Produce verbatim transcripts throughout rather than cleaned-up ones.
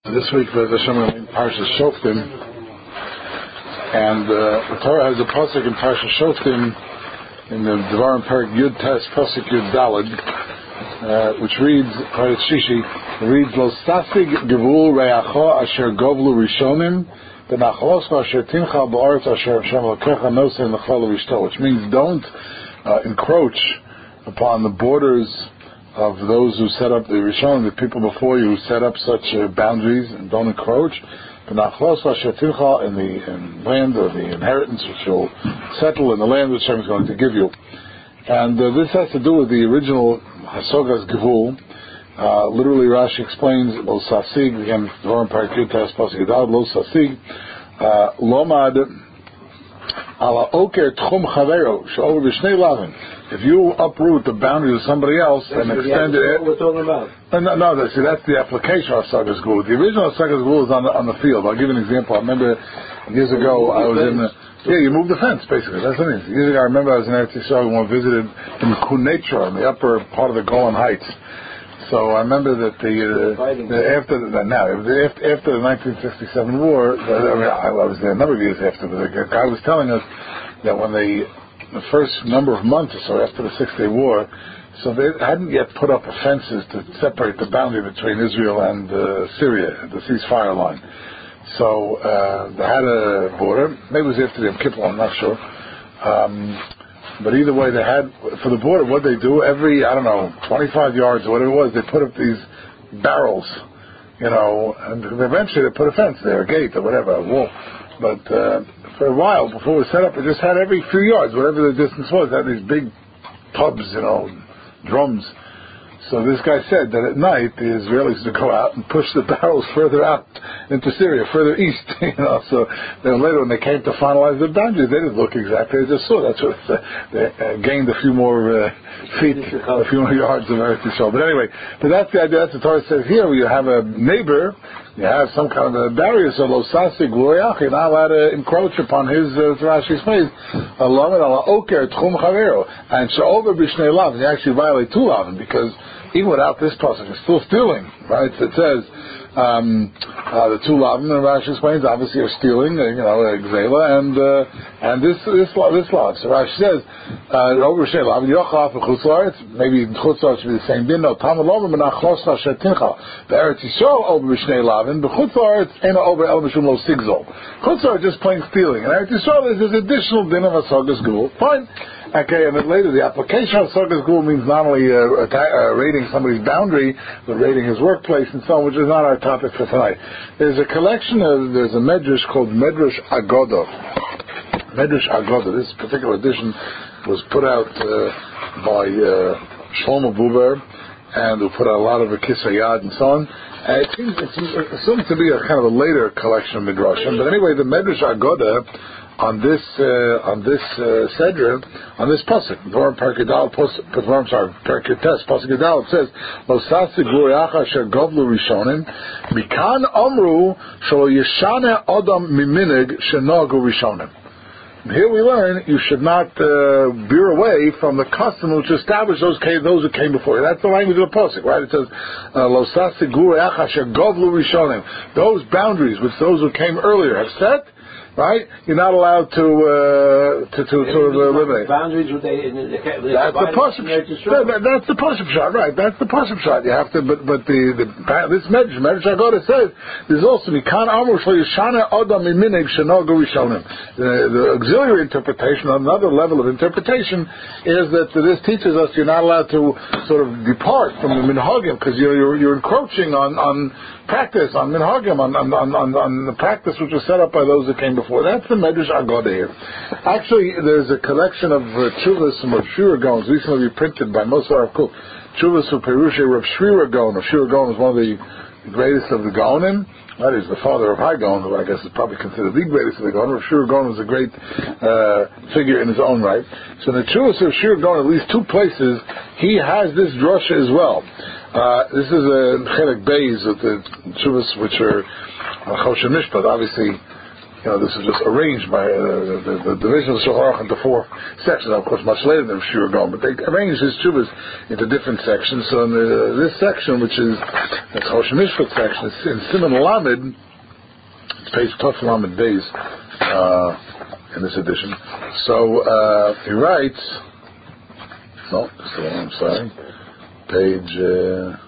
This week, B'ez Hashem, we're in Parshas Shoftim, and uh, the Torah has a pasuk in Parshas Shoftim in the Devarim Perek Yud Tes pasuk Yud Daled, uh, which reads, Paret Shishi, reads Lo Sasig Gevul Reacho Asher Govlu Rishonim Benachoscha Asher Tincha Ba'aretz Asher Hashem Elokecha Nosei Nechal Rishto, which means don't uh, encroach upon the borders of those who set up the Rishon, the people before you who set up such uh, boundaries and don't encroach. In the in land or the inheritance which you'll settle in the land which Hashem is going to give you. And uh, this has to do with the original Hasogas Gevul. Uh, literally, Rashi explains, Lo Sasig, again, Devarim Perek Yud Tes pasuk Yud Daled, Lo Sasig, Lomad Ala Oker Tchum Chavero, She'over B'shnei Lavin. If you uproot the boundaries of somebody else that's and extend it, what we're talking about. No, no, no, see, that's the application of Sagas Gevul. The original Sagas Gevul is on the on the field. I'll give you an example. I remember years ago I was in the yeah, you move the fence basically. That's what it is. Years ago I remember I was in Eretz Yisrael when we visited in Kunetra, in the upper part of the Golan Heights. So I remember that the, uh, the after the, now after, after the nineteen sixty-seven war, I, mean, I was there a number of years after, but the guy was telling us that when they the first number of months or so after the Six-Day War, so they hadn't yet put up fences to separate the boundary between Israel and uh, Syria, the ceasefire line. So uh, they had a border. Maybe it was after the Yom Kippur, I'm not sure. Um, but either way, they had, for the border, what they do, every, I don't know, twenty-five yards or whatever it was, they put up these barrels, you know, and eventually they put a fence there, a gate or whatever, a wall. But uh, for a while, before it was set up, it just had every few yards, whatever the distance was, it had these big tubs, you know, drums. So this guy said that at night the Israelis would go out and push the barrels further out into Syria, further east, you know. So then later when they came to finalize the boundaries, they didn't look exactly as they saw. That's what uh, they uh, gained a few more uh, feet, a few more yards of Eretz Yisrael. But anyway, but that's the idea. That's what the Torah says here. Where you have a neighbor, you have some kind of a barrier. So lo sasig gloriach, you're not allowed to encroach upon his. Uh, Rashi's face. Allah ala oker tchum chavero and she'over b'shnei lavin. You actually violate two lavin because even without this pasuk, it's still stealing, right? So it says um, uh, the two lavim, and Rashi explains, obviously are stealing, uh, you know, exela, and uh, and this this this lav. So Rashi says over shnei lavin yochaf v'chutzlaretz. Maybe chutzlaretz should be the same din. No, tamad lavin menachosna shetincha. The Eretz Yisrael over shnei lavin, but chutzlaretz ain't over el mishum lo sigzol. Chutzlaretz just plain stealing, and Eretz Yisrael is this additional din of asagas gevul. Fine. Okay, and then later the application of Sagas Gevul means not only uh, uh, raiding somebody's boundary, but raiding his workplace and so on, which is not our topic for tonight. There's a collection of, there's a medrash called Medrash Agoda. Medrash Agoda. This particular edition was put out uh, by uh, Shlomo Buber, and who put out a lot of Kisayad and so on. And it seems it's assumed to be a kind of a later collection of Midrashim, but anyway, the Medrash Agoda on this uh, on this uh, Sedra, on this pasuk, Devarim Perek Yud Daled, Devarim sorry, Perek Yud Tes pasuk Yud Daled, it says, Lo sasig gloriacha asher govlu rishonim, mikan amru shelo yeshane adam miminig shenogu rishonim. Here we learn you should not uh, veer away from the custom which established those came, those who came before you. That's the language of the pasuk, right? It says, Lo sasig gloriacha asher govlu rishonim. Those boundaries which those who came earlier have set, right? You're not allowed to uh, to to, to eliminate boundaries. With they, they, they that's the pasuk. That, that's the pasuk shot, right? That's the pasuk shot. You have to, but but the, the this medrash medrash Agoda says there's also mikan amur shlo yishana adam iminig shenogu rishonim. The auxiliary interpretation, another level of interpretation, is that this teaches us you're not allowed to sort of depart from the minhagim because you're, you're you're encroaching on on practice on minhagim on on, on on on the practice which was set up by those that came before. That's the Medrash Agoda here. Actually, there's a collection of uh, Tshuvas from Rav Shira Gaon, recently reprinted by Moshe Rav Kook. Tshuvas from Perusha Rav Shira Gaon. Rav Shira Gaon is one of the greatest of the Gaonim. That is the father of Hai Gaon, who I guess is probably considered the greatest of the Gaon. Rav Shira Gaon was a great uh, figure in his own right. So in the Tshuvas of Rav Shira Gaon, at least two places, he has this drasha as well. Uh, this is a Chelik Beis of the Tshuvas, which are uh, Choshen Mishpat, obviously. you know, this is just arranged by uh, the, the division of Shulchan Aruch into four sections. Of course, much later than Shur Gaon, but they arranged his tshuvas into different sections. So in the, this section, which is the Choshen Mishpat section, it's in Siman Lamed, it's page Tov Lamed Beis uh, in this edition. So uh, he writes, no, this is the one, I'm sorry, page. Uh,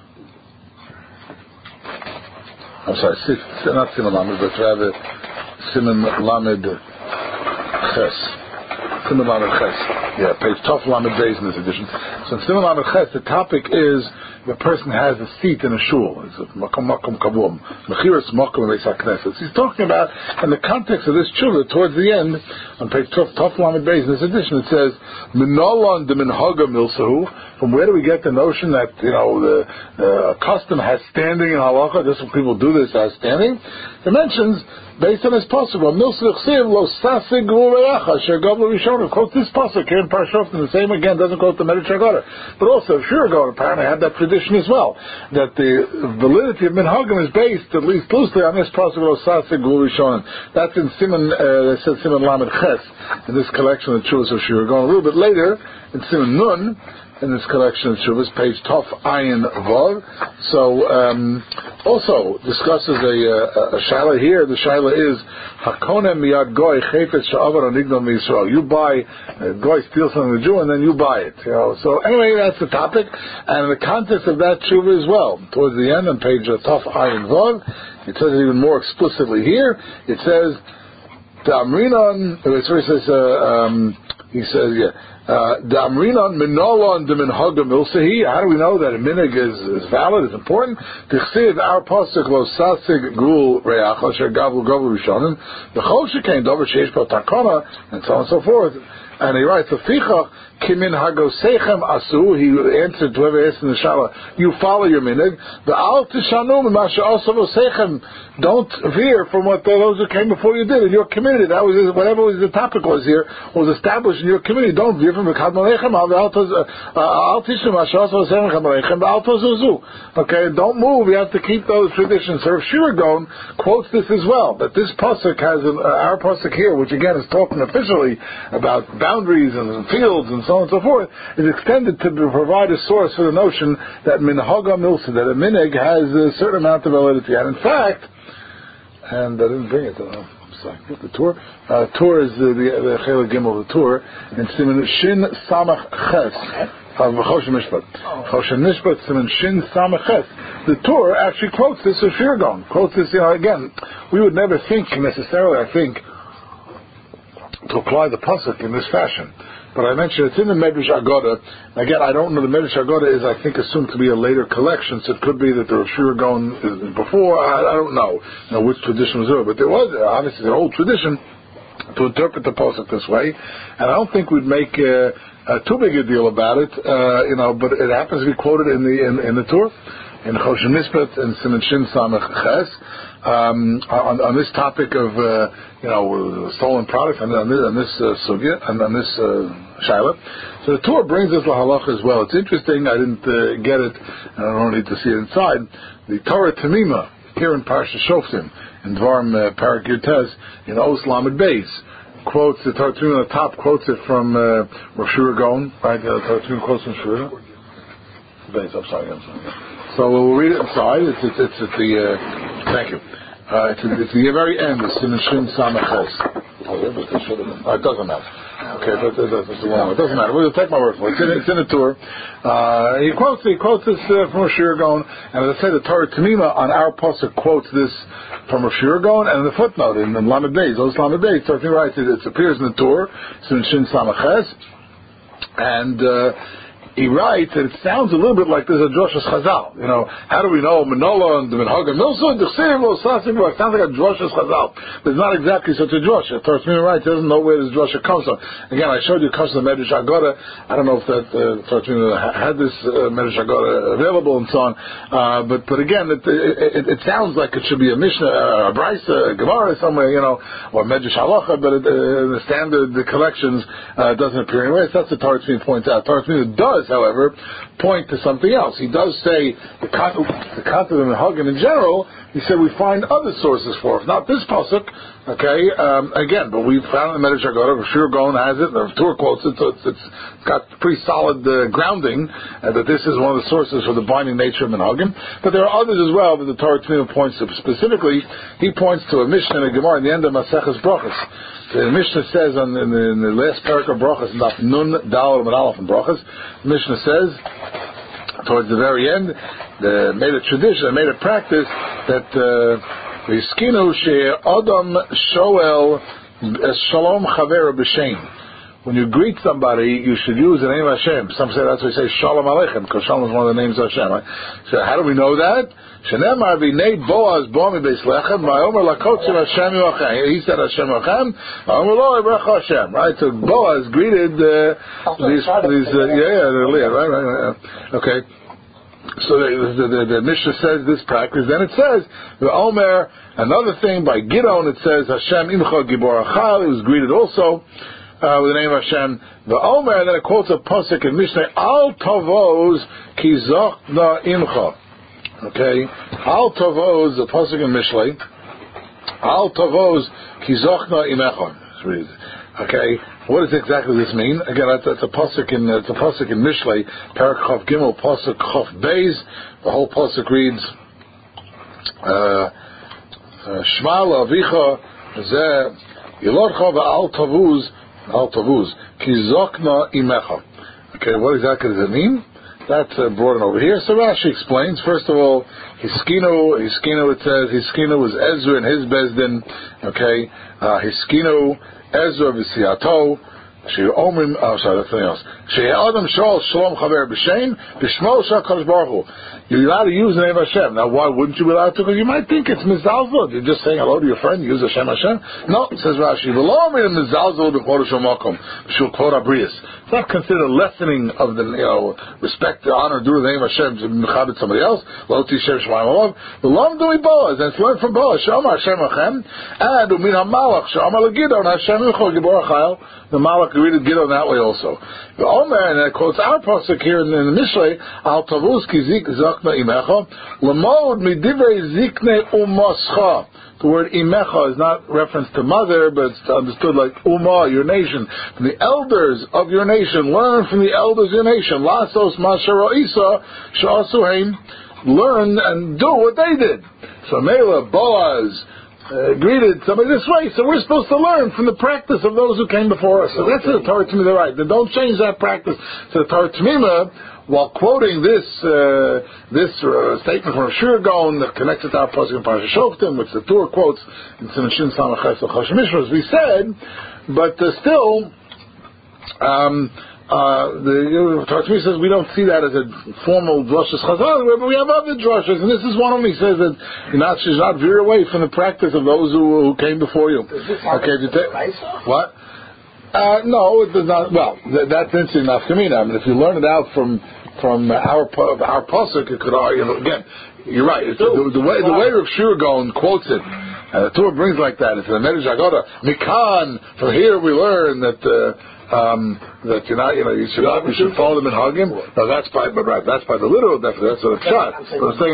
I'm sorry, not Siman Lamed, but rather Siman Lamed Ches. Siman Lamed Ches. Yeah, page Tov Lamed Beis in this edition. So in Siman Lamed Ches, the topic is the person has a seat in a shul. It's a makom makom kavum. Mechiras makom beis hakneses. He's talking about, in the context of this tshuva, towards the end, on page Tov Lamed Beis in this edition, it says, Minolon de minhaga milsahu. From where do we get the notion that, you know, the uh, custom has standing in halacha? This when people do this as standing. It mentions, based on this pasuk, milsachsiv lo sasig ureyacha shergavlu rishonim. Quote this pasuk here in Parashot, and the same again doesn't quote the Medrash Haggadah, but also Shur Gaon apparently had that tradition as well, that the validity of minhagim is based at least loosely on this pasuk lo sasig urishonim. That's in Siman, uh, it says Siman Lamed Ches in this collection of Chuvas of Shur Gaon. A little bit later in Siman Nun, in this collection of Shuvas, page Tov Ayin Vav. So, um, also discusses a, a, a shaila here. The shaila is Hakonem miyad goy chayfetz sha'avar anigdom Yisrael. You buy, uh, goy steals something from the Jew, and then you buy it. You know. So anyway, that's the topic, and in the context of that tshuva as well. Towards the end, on page uh, Tov Ayin Vav, it says it even more explicitly here. It says Damrinon. It says uh, um, he says yeah. Damrinon minolon de minhaga milsahi. How do we know that a minig is, is valid, is important? Tichsiv our pasuk lo sasig gul reach asher gavul gavul rishonim. The chol shekain davar sheish bo takana, and so on and so forth. And he writes, Aficha kimin hagosechem asu. He answered to whoever asked in the shala, you follow your minig. The al tishanu m'masha also vosechem. Don't veer from what those who came before you did in your community. That was whatever was the topic was here was established in your community. Don't veer from the kadmalechem al tishnu m'masha also vosechem kadmalechem al tozuzu. Okay, don't move. You have to keep those traditions. So Rav Shur Gaon quotes this as well. That this pasuk has an, uh, our pasuk here, which again is talking officially about boundaries and fields and so on and so forth, is extended to provide a source for the notion that minhaga milsa, that a minig has a certain amount of validity. And in fact, and I didn't bring it, uh, I'm sorry, the tour. Uh, tour is the, the, the Chela Gimel of the tour, and Siman Shin Samach Ches of Choshen Mishpat. Choshen Mishpat, Siman Shin Samach Ches. The tour actually quotes this of Shur Gaon, quotes this, you know, again, we would never think necessarily, I think, to apply the pasuk in this fashion. But I mentioned it's in the Medrash Haggadah. Again, I don't know. The Medrash Haggadah is, I think, assumed to be a later collection, so it could be that the Rav Shur Gaon is before. I, I don't know, you know which tradition was there, but there was obviously an old tradition to interpret the pasuk this way, and I don't think we'd make uh, uh, too big a deal about it. Uh, you know, but it happens to be quoted in the in, in the Torah, in Choshen Mishpat and Siman Shin Samach Ches. Um, on, on this topic of uh, you know stolen products, and on this, on this uh, sugya, and on this uh, shaila. So the Torah brings us the halacha as well. It's interesting. I didn't uh, get it, and I don't need to see it inside. The Torah Tamima here in Parsha Shoftim in Dvarim uh, Parak Yutes in Os Lamed Beis quotes the Torah Tamima on the top quotes it from uh, Rav Shur Gaon. Right, the Torah Tamima quotes from Shur Beis. I'm sorry. I'm sorry. So we'll read it inside. It's, it's, it's at the, uh, thank you. Uh, it's, it's the very end, it's in the Shin Samach Ches. Oh, yeah, but it should have been. Oh, it doesn't matter. Okay, but it, it, it's the wrong one. It doesn't matter. We'll take my word for it. It's in, it's in the tour. Uh, he quotes, he quotes this uh, from Rav Shur Gaon, and as I say, the Torah Tamima on our pasuk quotes this from Rav Shur Gaon, and the footnote in the Lamed Beis, those Lamed Beis, Torah Tamima writes it, it appears in the tour, it's in Shin Samach Ches, and, uh, he writes that it sounds a little bit like there's a Droshes Chazal. You know, how do we know Manola and the Minhaga Milsa, the Chsiv, Sasim, it sounds like a Droshes Chazal. But it's not exactly such a Drosha. Torah Tamima writes, he doesn't know where this Drosha comes from. Again, I showed you Kashas Medrash Haggadah. I don't know if that uh, Torah Tamima had this uh, Medrash Haggadah available and so on. Uh, but but again, it, it, it, it sounds like it should be a Mishnah, a Brisa, a Gemara somewhere, you know, or Medrash Halacha, but it, uh, the standard the collections uh, doesn't appear anywhere. So that's what Torah Tamima points out. Torah Tamima does, however, point to something else. He does say the concept of Minhagim in general He said we find other sources for it, not this pasuk. Okay, um, again, but we found in the Medrash Haggadah. Shir Gaon has it. The Torah quotes it, so it's, it's got pretty solid uh, grounding uh, that this is one of the sources for the binding nature of Minhagim. But there are others as well that the Torah Tamima points to. Specifically, he points to a Mishnah in a Gemara in the end of Maseches Brachos. The Mishnah says on, in, the, in the last parak of Brachos, Daf Nun Daled Amud Aleph in Brachos, the Mishnah says towards the very end, they made a tradition, they made a practice that V'yiskinu she'adam shoel shalom chaver b'shem. When you greet somebody, you should use the name of Hashem. Some say that's why they say Shalom Aleichem, because Shalom is one of the names of Hashem. Right? So how do we know that? Shenemar v'nei Boaz bomi beis lechem v'omer lakotzim Hashem yochem. He said Hashem yochem. V'omer lo yibrach Hashem. Right. So Boaz greeted uh, these these uh, yeah yeah right right right okay. So the, the, the, the Mishnah says this practice. Then it says the Omer. Another thing by Gidon, it says Hashem imcha gibor achal. It was greeted also. Uh, with the name of Hashem, the Omer, and then it quotes a pasuk in Mishnah, Al Tavos ki zochna imcha. Okay, Al Tavos, the pasuk in Mishlei, Al Tavos ki zochna imecha. Okay, what does exactly this mean? Again, that's, that's a pasuk in it's a pasuk in Mishlei, Parak Chav Gimel, pasuk Chav Beis. The whole pasuk reads, Shma la'avicha zeh yilodcha va'al Tavuz. Al Tavuz, ki zokna imecha. Okay, what exactly does it mean? That's uh, brought in over here. So Rashi explains. First of all, Hiskino, Hiskino. It says Hiskino was Ezra and his bezdin. Okay, uh, Hiskino, Ezra v'siato. She omrim. Oh, sorry, that's something else. She adam shol shalom chaver b'shem b'shmo shakadosh baruch hu. You're allowed to use the name of Hashem. Now, why wouldn't you be allowed to? Because you might think it's mizalzul. You're just saying hello to your friend. Use Hashem Hashem. No, says Rashi. V'lo min mizalzul b'chodesh makom b'shul kvod habrius. It's not considered a lessening of the you know respect, the honor, due to the name of Hashem to mechabed somebody else. Lo tishem shemaim alav. V'lo mdui Boaz. And it's learned from Boaz. Shomar Hashem Hashem. And umin hamalach. Shomar legidon Hashem yichol gibor achayil. The Malach greeted Gidon that way also. The Omer, and it quotes our pasuk here in, in the Mishlei, Al Tavuz ki zik zakna imecha, lemod midivrei zikne umascha. The word imecha is not reference to mother, but it's understood like umma, your nation. From the elders of your nation, learn from the elders of your nation. Lasos mashara isa sha'asuheim, learn and do what they did. So Mela, Boaz, Uh, greeted somebody this way, so we're supposed to learn from the practice of those who came before us. So that's the Torah Tamima, right? Then don't change that practice. So the Torah Tamima, while quoting this uh, this uh, statement from Shir Gaon that connects it to our pasuk in Parashat Shoftim, which the Torah quotes in Siman Samachas Chashmishra, as we said, but uh, still, um, Uh, the Torah Tamima says we don't see that as a formal drashas Chazal, but we have other drashas, and this is one of them. He says that you're not, should not veer away from the practice of those who, who came before you. Does this okay, you take what? Uh, no, it does not. Well, th- that's interesting enough to me. I mean, if you learn it out from from our our pasuk, it could, you know, again, you're right. It's the, the, the way the way Rav Shur Gaon quotes it, and the Torah brings like that. It's in the Medrash Haggadah. Mikan. From here we learn that. Uh, Um, that you're not, you know, you should not, you should follow them and hug him. No, that's by, but right, that's by the literal definition. That's what it's shot. But I'm saying,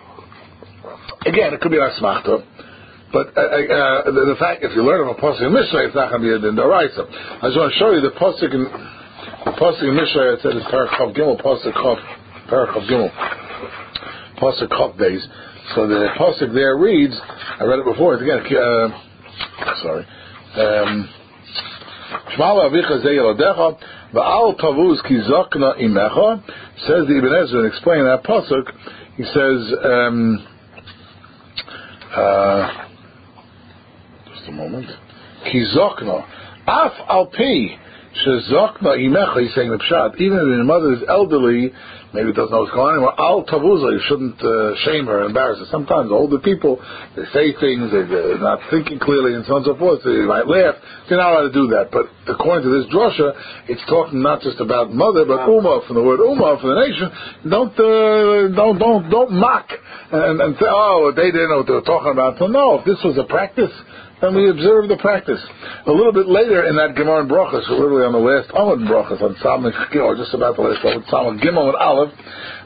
again, it could be asmachta, but uh, uh, the, the fact if you learn from a pasuk in Mishlei, it's not going to be a dindoraisa. I just want to show you the pasuk in the pasuk in Mishlei. It says it's Parachav Gimel, pasuk Chav, Parachav Gimel, pasuk Chav Beis. So the pasuk there reads. I read it before. It's again. Uh, sorry. Um, Shmala avicha zeh yeladecha va'al tavuz ki zakna imecha. Says the Ibn Ezra, and explain that pasuk. He says, um, uh, just a moment. Ki zakna af al pi shezakna imecha. He's saying the pshat. Even if your mother is elderly, maybe doesn't know what's going on. Al tavuza, you shouldn't uh, shame her, embarrass her. Sometimes older people, they say things, they, they're not thinking clearly, and so on and so forth. So they might laugh. You're not allowed to do that. But according to this drasha, it's talking not just about mother, but ummah, from the word ummah, for the nation. Don't uh, don't don't don't mock and, and say, oh, they didn't know what they were talking about. So no, if this was a practice, then we observe the practice. A little bit later in that Gemara in Brachos, literally on the last Amud Brachos, on Samach Gimel, just about the last Amud, Samach Gimel and Aleph,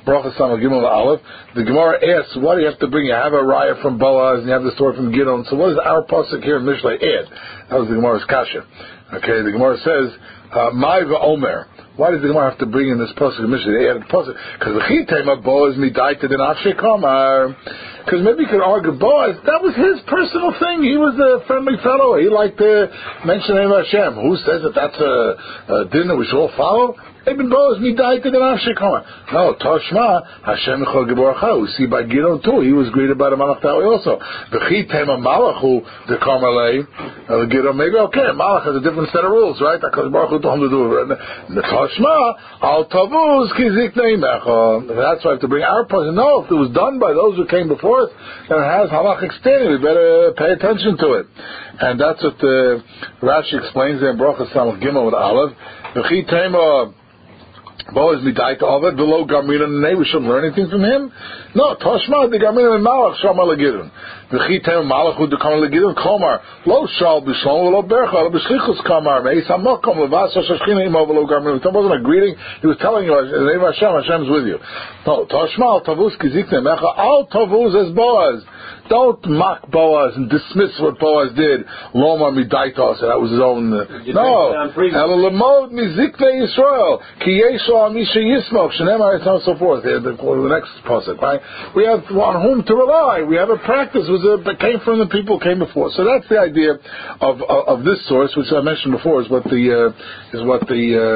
Baruch Hashem Gimel Aleph. The Gemara asks, why do you have to bring? You have a raya from Boaz and you have the story from Gidon. So what does our pasuk here in Mishlei add? That was the Gemara's kasha. Okay, the Gemara says, "My Omer." Why does the Gemara have to bring in this pasuk in Mishlei? They added pasuk because the chitema Boaz midaita den Afshei Kamar. Because maybe you could argue Boaz, that was his personal thing. He was a friendly fellow. He liked to mention the name of Hashem. Who says that that's a, a din that we should all follow? Even Boaz midaita den Afshei Kamar. No, Toshma Hashem Echol Geborcha. We see by Gidon too. He was greeted by the Malach that way also. The chitema Malach who the Karmelei Gidon. Maybe okay. Malach has a different set of rules, right? Because Baruch Hu told him to do it. The Toshma Al Tavuz Kizik Neimecha. That's why I have to bring our person. No, if it was done by those who came before us, and it has halachic standing, we better pay attention to it. And that's what uh, Rashi explains there in Baruch Hashem Gimel with Aleph. The chitema Boaz midaita Ovid below Garmina and we shouldn't learn anything from him. No, Toshma the Garmina and Malach Shama Legidon. The chitem Malach who dekam Legidon Komar Lo Shal B'Shlom Lo Bercha Lo B'Shlichus Kamar Meis Hamakom Levas Shashchina Imo Below Garmina. It wasn't a greeting. He was telling you, in the name of Hashem, Hashem's with you. No, Toshma Al Tavuz Kizikne Mecha Al Tavuz as Boaz. Don't mock Boaz and dismiss what Boaz did. Loma midaita, so that was his own. Uh, no, Ela lemod mizikne Yisrael ki yeshu amisha yismok shenemar and so forth. The, the, the next pasuk, right? We have on whom to rely. We have a practice was a, that came from the people came before. So that's the idea of of, of this source, which I mentioned before, is what the uh, is what the uh,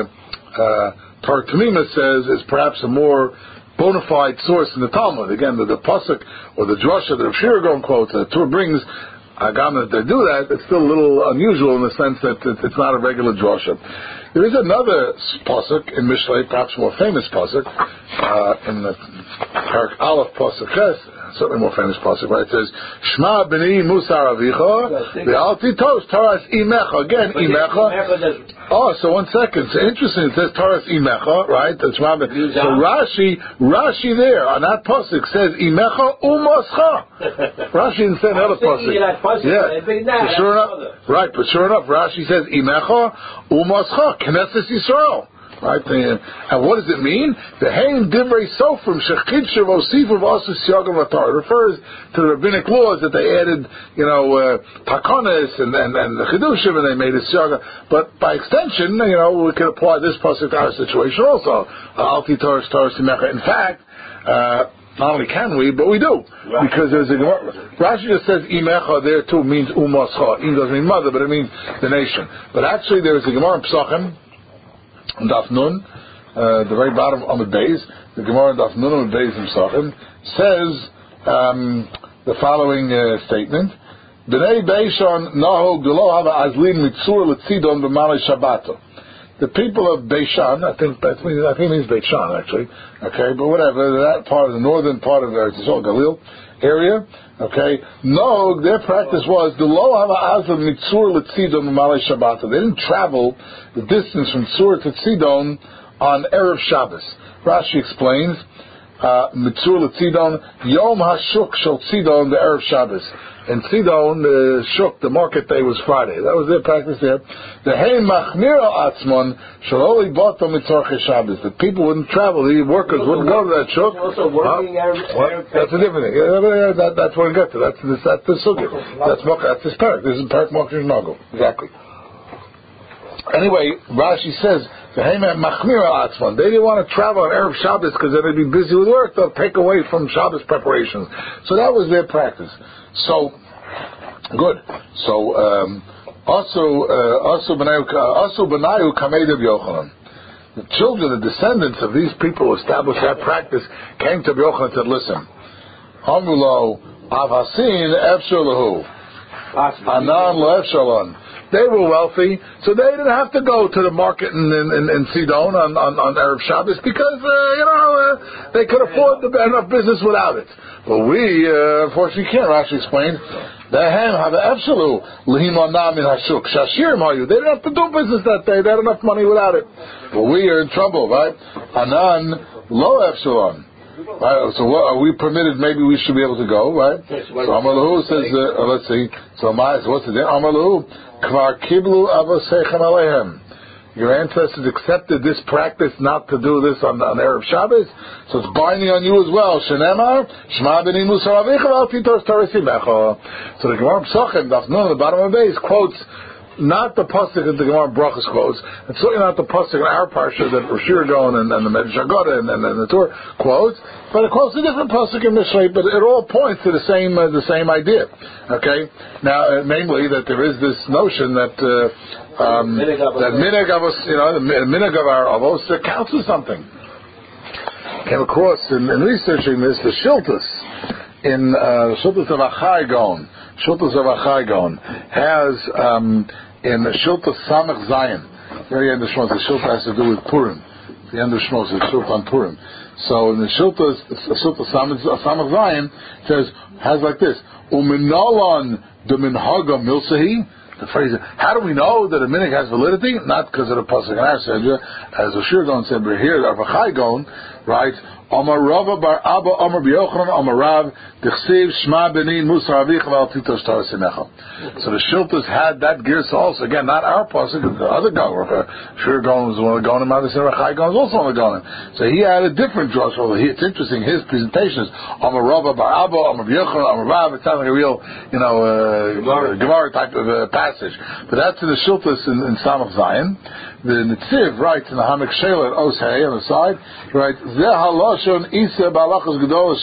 uh, Torah Tamima says is perhaps a more bona fide source in the Talmud. Again, the, the pasuk or the drasha that Rav Shira Gaon quotes, the Torah brings, Agam that they do that, it's still a little unusual in the sense that it, it's not a regular drasha. There is another pasuk in Mishlei, perhaps more famous pasuk, uh, in the Parak Aleph pasuk Ches, certainly more famous pasuk, right? It says, Shema b'ni Musar avicha, ve'al titos taras imecha. Again, imecha. Oh, so one second. So interesting. It says taras imecha, right? That's Shema b'ni. So Rashi, Rashi there on that pasuk says imecha umoscha. Rashi didn't say another pasuk. Yeah. So sure enough, right? But sure enough, Rashi says imecha umoscha Knesset Yisrael. Right, and what does it mean? The Haim Divrei Sofrim Shechid Shavosifu Vasus Yagam Latar. It refers to the rabbinic laws that they added, you know, uh, Takonis and and, and the Chidushim, and they made it Yaga. But by extension, you know, we can apply this pasuk to our situation also. Alti Torah Torah Simecha. In fact, uh, not only can we, but we do, because there's a Rashi just says Imecha there too means Umascha. Im doesn't mean mother, but it means the nation. But actually, there is a Gemara in Pesachim. Daf Nun, uh, the very bottom of the base, the Gemara Daf Nun on the base in Pesachim says um, the following uh, statement: Bnei Beishan Nahog Delo Hava Azlin Mitzur Letzidon B'Malei Shabbato. The people of Beishan, I think that means I think it means Beishan actually, okay, but whatever, that part of the northern part of Eretz Yisrael, Galil area, okay, no, their practice was the lo hava azam mitzur letzidon b'malei Shabbat. They didn't travel the distance from Tzur to Tzidon on Erev Shabbos. Rashi explains, mitzur letzidon yom hashuk shel Tzidon the Erev Shabbos. In Tzidon, the shuk, the market day was Friday. That was their practice there. The hey machmira atzmon shaloli bato mitzorche Shabbos. The people wouldn't travel. The workers wouldn't go to that shuk. Also working huh? Arab, Arab That's a different thing. Yeah, that, that's what we get to. That's this. That's the sukkah. That's that's this parak. This is parak Mokher Magul. Exactly. Anyway, Rashi says the hey machmira atzmon. They didn't want to travel on Erev Shabbos because they'd be busy with work. They'll take away from Shabbos preparations. So that was their practice. So, good. So, um, also, also Benayu Kameid of Yochanan. The children, the descendants of these people who established that practice, came to Yochanan and said, listen, Amulo Avasin Efshalahu Anan Lo Efshalon. They were wealthy, so they didn't have to go to the market in, in, in Sidon on, on, on Erev Shabbos because, uh, you know, uh, they could afford the, enough business without it. But we, uh, unfortunately, can't. Rashi explained, they have an absolute lihimonam in hashuk shashir mayu. They didn't have to do business that day. They had enough money without it. But we are in trouble, right? Anan lo efshalon. Right, so what, are we permitted? Maybe we should be able to go, right? So Amalahu says, uh, let's see. So my, so what's the name? Amalahu kvar kiblu avosechem alehem. Your ancestors accepted this practice not to do this on, on Erev Shabbos, so it's binding on you as well. Shenemar, Shema b'ni Musar Avicha v'al titos Torah simecha. So the Gemara Pesachim, Daf Nun, the bottom of the base, quotes not the pasuk that the Gemara Brachos quotes, and certainly not the pasuk in our parsha that Rosh Hashanah and, and the Medrash Haggadah and, and, and the Torah quotes, but it quotes a different pasuk in Mishlei, but it all points to the same uh, the same idea. Okay, now uh, namely that there is this notion that uh, um, that minhag avos, you know, the minhag of our avos that counts as something. Came across in, in researching this the Shiltus in uh, the Shiltus of Achai Gaon. Shiltus of Achai Gaon has um, in Shiltus Samach Zion. Very end of Shmos, the Shiltus has to do with Purim. The end of Shmos is Shiltus on Purim. So in the Shiltus, Shiltus Samach Zion says has like this: Uminalan de minhaga milsahi. The phrase, how do we know that a minhag has validity? Not because of the pasuk in our Sedra, as Ashur Gon said, but here, Rav Achai Gon, right? Amar Rava bar Abba Amar B'Yochanan Amar Rav D'chsiv Shema B'ni Musar Avicha V'al Titos Torah Simecha. So the Shiltus had that gears also. Again, not our pasuk, the other Gon. Ashur Gon was one of the Gonim. Rav Achai Gon was also one of the Gonim. So he had a different draw. So it's interesting. His presentations, Amar Rava bar Abba Amar B'Yochanan Amar Rav. It sounds like a real, you know, uh, Gemara type of uh, passage. But that's in the Shiltus in, in Samach Zion. The Netziv writes in the Hamek Shelah at Os Hey on the side, he writes, Zeh halashon isa ba'alachos gedolos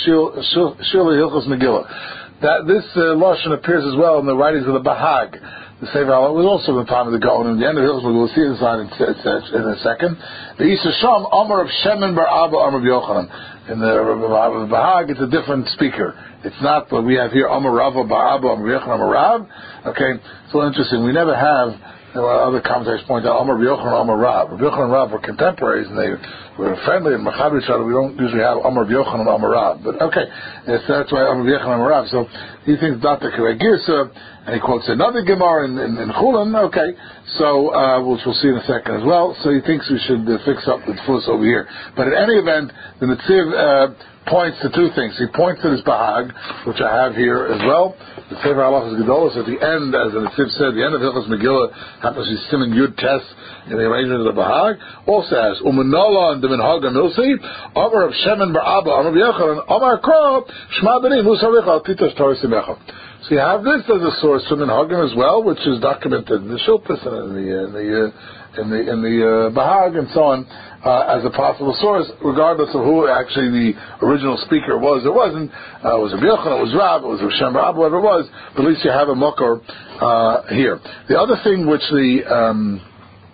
shili hilchos Megillah. That this uh, lashon appears as well in the writings of the Bahag. The Sefer Halach was also in the time of the Gaon. In the end of Hilchos Megillah, we'll see this line in, in a second. The Isa Sham Amar of Shemin bar Abba Amar of Yochanan. In the Bahag, it's a different speaker. It's not what we have here, Amar Rava bar Abba Amar Yochanan Amar Rav. Okay, so interesting. We never have. You know, other commentators point out Amar Yochanan and Amar Rav. Yochanan and Rav were contemporaries and they were friendly and mechaber each other. We don't usually have Amar Yochanan and Amar Rav, but okay, yes, that's why Amar Yochanan and Amar Rav. So he thinks Data Kirei Girsa, and he quotes another Gemara in, in, in Chulin. Okay, so uh, which we'll see in a second as well. So he thinks we should uh, fix up the Tfus over here. But in any event, the Netziv uh, points to two things. He points to this Bahag, which I have here as well. The Sefer Halachos Gedolos at the end, as the Netziv said, the end of Hilchos Megillah happens to be Siman Yud Tes in the arrangement of the Bahag. Also has Umanala and the Minhaga Milsi, Amar of Shemin bar Abba, Amar Yochanan, Amar Kro, Shema B'ni Musar Avicha Titos Torah Simecha. So you have this as a source from Minhagim as well, which is documented in the Shiltus and in the in the uh, in the in the uh, Bahag and so on. Uh, as a possible source, regardless of who actually the original speaker was or wasn't. Uh, it was Rabbi Yochanan, it was Rav, it was Rav Shem Rav, whoever it was, but at least you have a makor uh, here. The other thing which the um,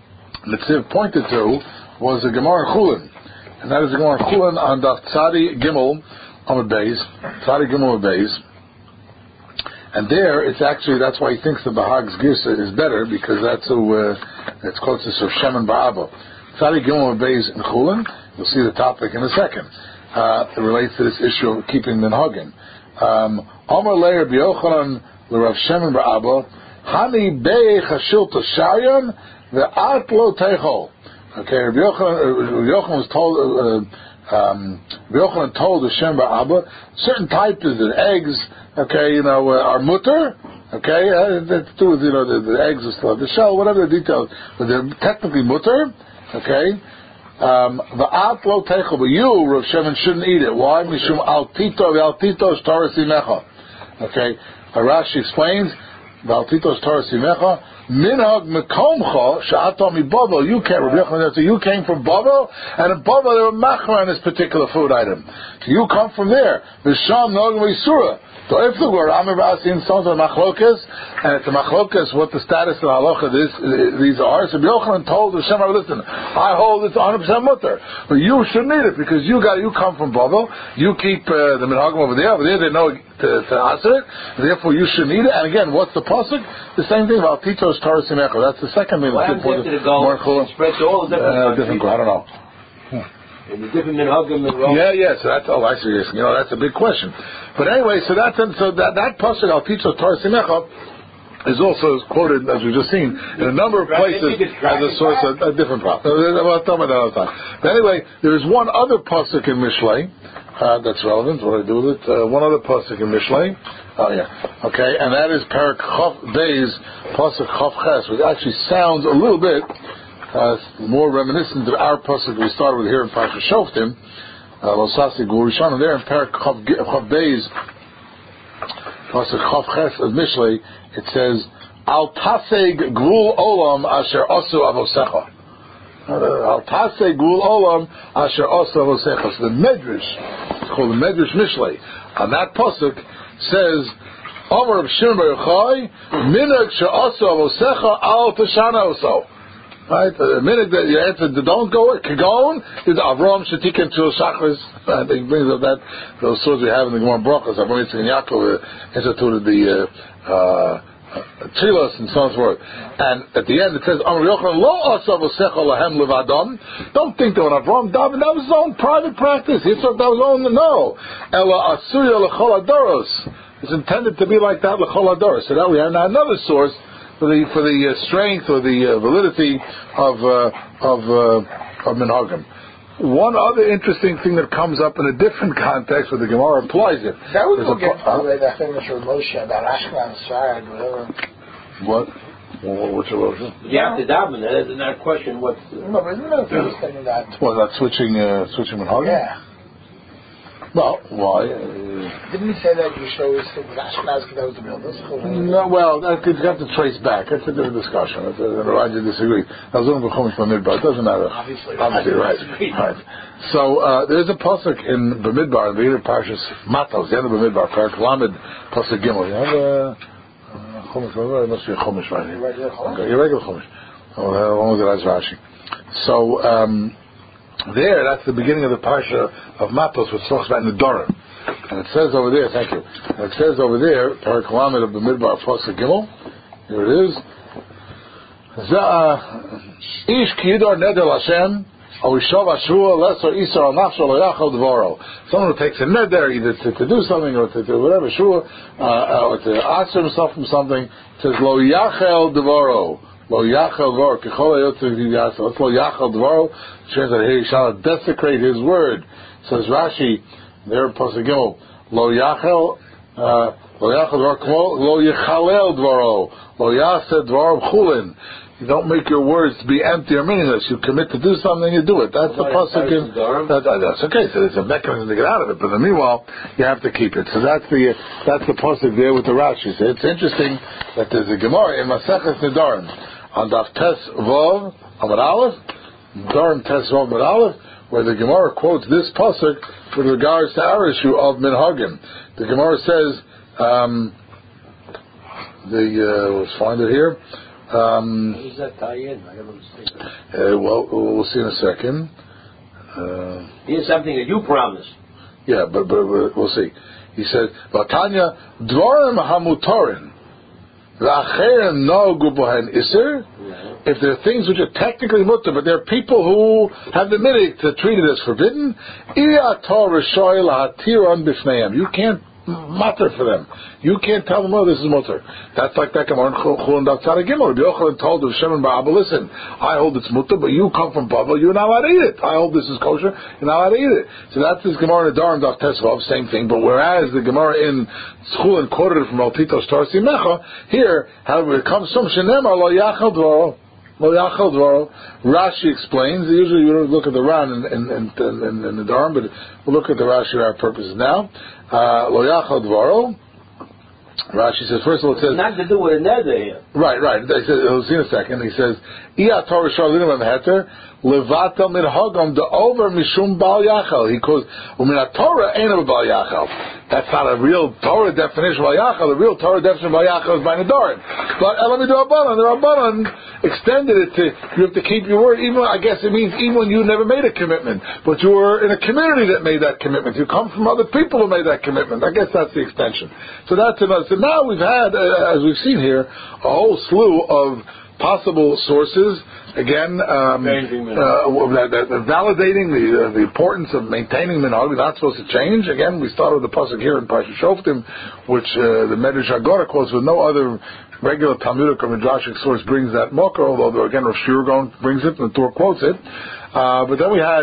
Netziv pointed to was the Gemara Chulin, and that is the Gemara Chulin on Daf Tzadi Gimel Amud Beis, Tzadi Gimel Amud Beis. And there, it's actually, that's why he thinks the Bahag's Girsa is better, because that's who, uh, it's closest to Shemin Ba'aba. Tzadi Gimel Beis in Chulin. You'll see the topic in a second. Uh, it relates to this issue of keeping minhagim. Amar Leir B'Yochanan l'Rav Shemin Ba'Abba Hani Bei Chashilta Shayan ve'at lo Teichol. Okay, Rabbi Yochanan was told. Uh, um, Rabbi Yochanan told the Shem Ba'Abba certain types of eggs. Okay, you know, uh, are mutter. Okay, uh, that's to do with, you know, the, the eggs are still the shell, whatever the details, but they're technically mutter. Okay, um, the at lo techel, but you, Rav Shemin, shouldn't eat it. Why? Mishum al tito, the al tito is Torah simecha. Okay, Rashi explains the al tito is Torah simecha. Minhag mekomcha she'ato mi Bavel. You came, Rabbi Yochanan, so you came from Bavel, and in Bavel they were machmer on this particular food item. So you come from there. V'sham nogam v'isura. So if the word Amir Ba'asim sounds like machlokas, and it's a machlokas, what the status of halacha this, these are. So Yochanan told the Shem, listen, I hold it's one hundred percent mutter, but you shouldn't eat it because you got you come from Bavel, you keep uh, the minhagim over there. Over there they know to, to answer it, and therefore you shouldn't eat it. And again, what's the pasuk? The same thing about Titos Torah Simecha. That's the second thing. What that's happens after the goal? Spread to all the different. Uh, different. I don't know. Hmm. And the different minhagim and wrong. Yeah, yeah. So that's oh, I see. You know, that's a big question. But anyway, so that's so that that pasuk Al Titos Torah Simecha is also quoted, as we've just seen, in a number of places as a source of a different problem. We'll talk about that another time. But anyway, there is one other pasuk in Mishlei uh, that's relevant. What do I do with it? Uh, one other pasuk in Mishlei. Oh yeah, okay, and that is Parak Chof Beis pasuk Chof Ches, which actually sounds a little bit uh, more reminiscent of our pasuk we started with here in Parsha Shoftim, Losasi Gurishon, and there in Parak Chav Beis, pasuk Chav Ches of Mishlei, it says, Al Taseg Gvul Olam Asher Osu Avosecha. Al Taseg Gvul Olam Asher Osu Avosecha. So the Medrash, it's called the Medrash Mishlei, on that pasuk says, Omer of Shimon Bar Yochai, Minag She'osu Avosecha Al Tashana Oso. Right? The minute that you answer, don't go, Kagon, is Avram Shetikin Tul Shachris. I think he brings up that, those swords we have in the Gemara Brachos, Avram Yitzchak and Yaakov instituted the, uh, uh, Tchilas and so on and so forth. And at the end it says, Amar Yochanan lo asa v'secha lahem levadam. Don't think that when Avram davened, that was his own private practice. He thought that was his own, no. Ela asuya l'chol adoros. It's intended to be like that l'chol adoros. So now we have now another source for the for the uh, strength or the uh, validity of uh, of uh, of minhagim. One other interesting thing that comes up in a different context where the Gemara applies it. That would go get to that famous Moshe about Ashkelon, Sfarad, whatever. What? Well, what's your Moshe? You have to daven. That is not a question. What's no, but isn't that interesting that? Well, that switching uh, switching minhagim? Yeah. Well, why? Uh, Didn't he say that you show us that Ashkenaz that was the builders? No, well, that could have to trace back. That's a different discussion. That's a, I disagree. I was looking for Chumash Bamidbar. It doesn't matter. Obviously, obviously, right. Right. So uh, there's a pasuk in Bamidbar, in the beginning of Parshas Matos, the end of Bamidbar, Parak Lamed, pasuk Gimel. You have a uh, Chumash Bamidbar? It must be a Chumash right here. Your regular Chumash. Okay, your regular Chumash. Oh, how long was it as Rashi? So. Um, There, that's the beginning of the parsha of Matos, which talks about Nedarim. And it says over there, thank you, and it says over there, Parak Lamed of the Midbar Pasuk Gimel, here it is, Ish Kiyidor Neder Lashem, Oishov Ashua, Lesor Isar Al Nafsho Lo Yachal Dvoro. Someone who takes a neder, either to, to do something, or to do whatever, Shua, uh, or to ask himself from something, it says, Lo Yachal Dvoro. Lo yachal dvaro, kechol hayotzev yiyasa. That's lo yachal dvaro. Shares that he shall not desecrate his word. Says Rashi, there in Pasuk Gimel, lo yachal, lo yachal dvaro, kmo lo yichalel dvaro, lo yaseh dvaro b'chulin. You don't make your words to be empty or meaningless. You commit to do something, you do it. That's the pasuk. That, that's okay. So there's a mechanism to get out of it, but meanwhile, you have to keep it. So that's the that's the pasuk there with the Rashi. So it's interesting that there's a Gemara in Maseches Nedarim on Daf Tes Vav Amud Aleph, Nedarim Tes Vav Amud Aleph, where the Gemara quotes this pasuk with regards to our issue of minhagim. The Gemara says, um, the uh, let's find it here. Um, How does that tie in? I don't understand. Uh, well, we'll see in a second. Uh, Here's something that you promised. yeah, but, but we'll see. He said, "Vatanya dvarim hamutorin v'acherim nogu bohen iser." If there are things which are technically mutter, but there are people who have the minig to treat it as forbidden, you can't mutter for them. You can't tell them, oh, this is mutter. That's like that Gemara in Chulun Daf Tzaddik Gimel. Rabbi Yochanan told of Shimon Bar Abba, listen, I hold it's mutter, but you come from Bava, you're not allowed to eat it. I hold this is kosher, you're not allowed to eat it. So that's this Gemara in the Nedarim Daf Tesvav, same thing. But whereas the Gemara in Chulun quoted it from Al Titos Tar Simecha, here, however, it comes from Shenemar Lo Yachal Dvaro. Lo Yachal Dvaro. Rashi explains. Usually you don't look at the Ran in, in, in, in, in the Nedarim, but we'll look at the Rashi for our purposes now. Uh, Lo Yachal Dvaro. Rashi says, first of all, it says... Not to do with a nether here. Right, right. He says, we'll see in a second. He says, Iya Torah Sharlinim Heter, Levatel Min Hagam, the over Mishum Bal Yachal. He goes, Umin Torah ain't a Bal Yachal. That's not a real Torah definition of Bal Yachal. The real Torah definition of Bal Yachal is by Nedarim. But Elamidu Rabbanan, the Rabbanan extended it to, you have to keep your word, even, I guess it means even when you never made a commitment, but you were in a community that made that commitment. You come from other people who made that commitment. I guess that's the extension. So that's another. So now we've had, uh, as we've seen here, a whole slew of possible sources, again, um, uh, that, that, that validating the uh, the importance of maintaining minhag. We're not supposed to change. Again, we started with the pasuk here in Parsha Shoftim, which uh, the Medrash Agora quotes with no other regular Talmudic or Midrashic source brings that mocker, although again Rav Shur brings it and the Torah quotes it. Uh, but then we had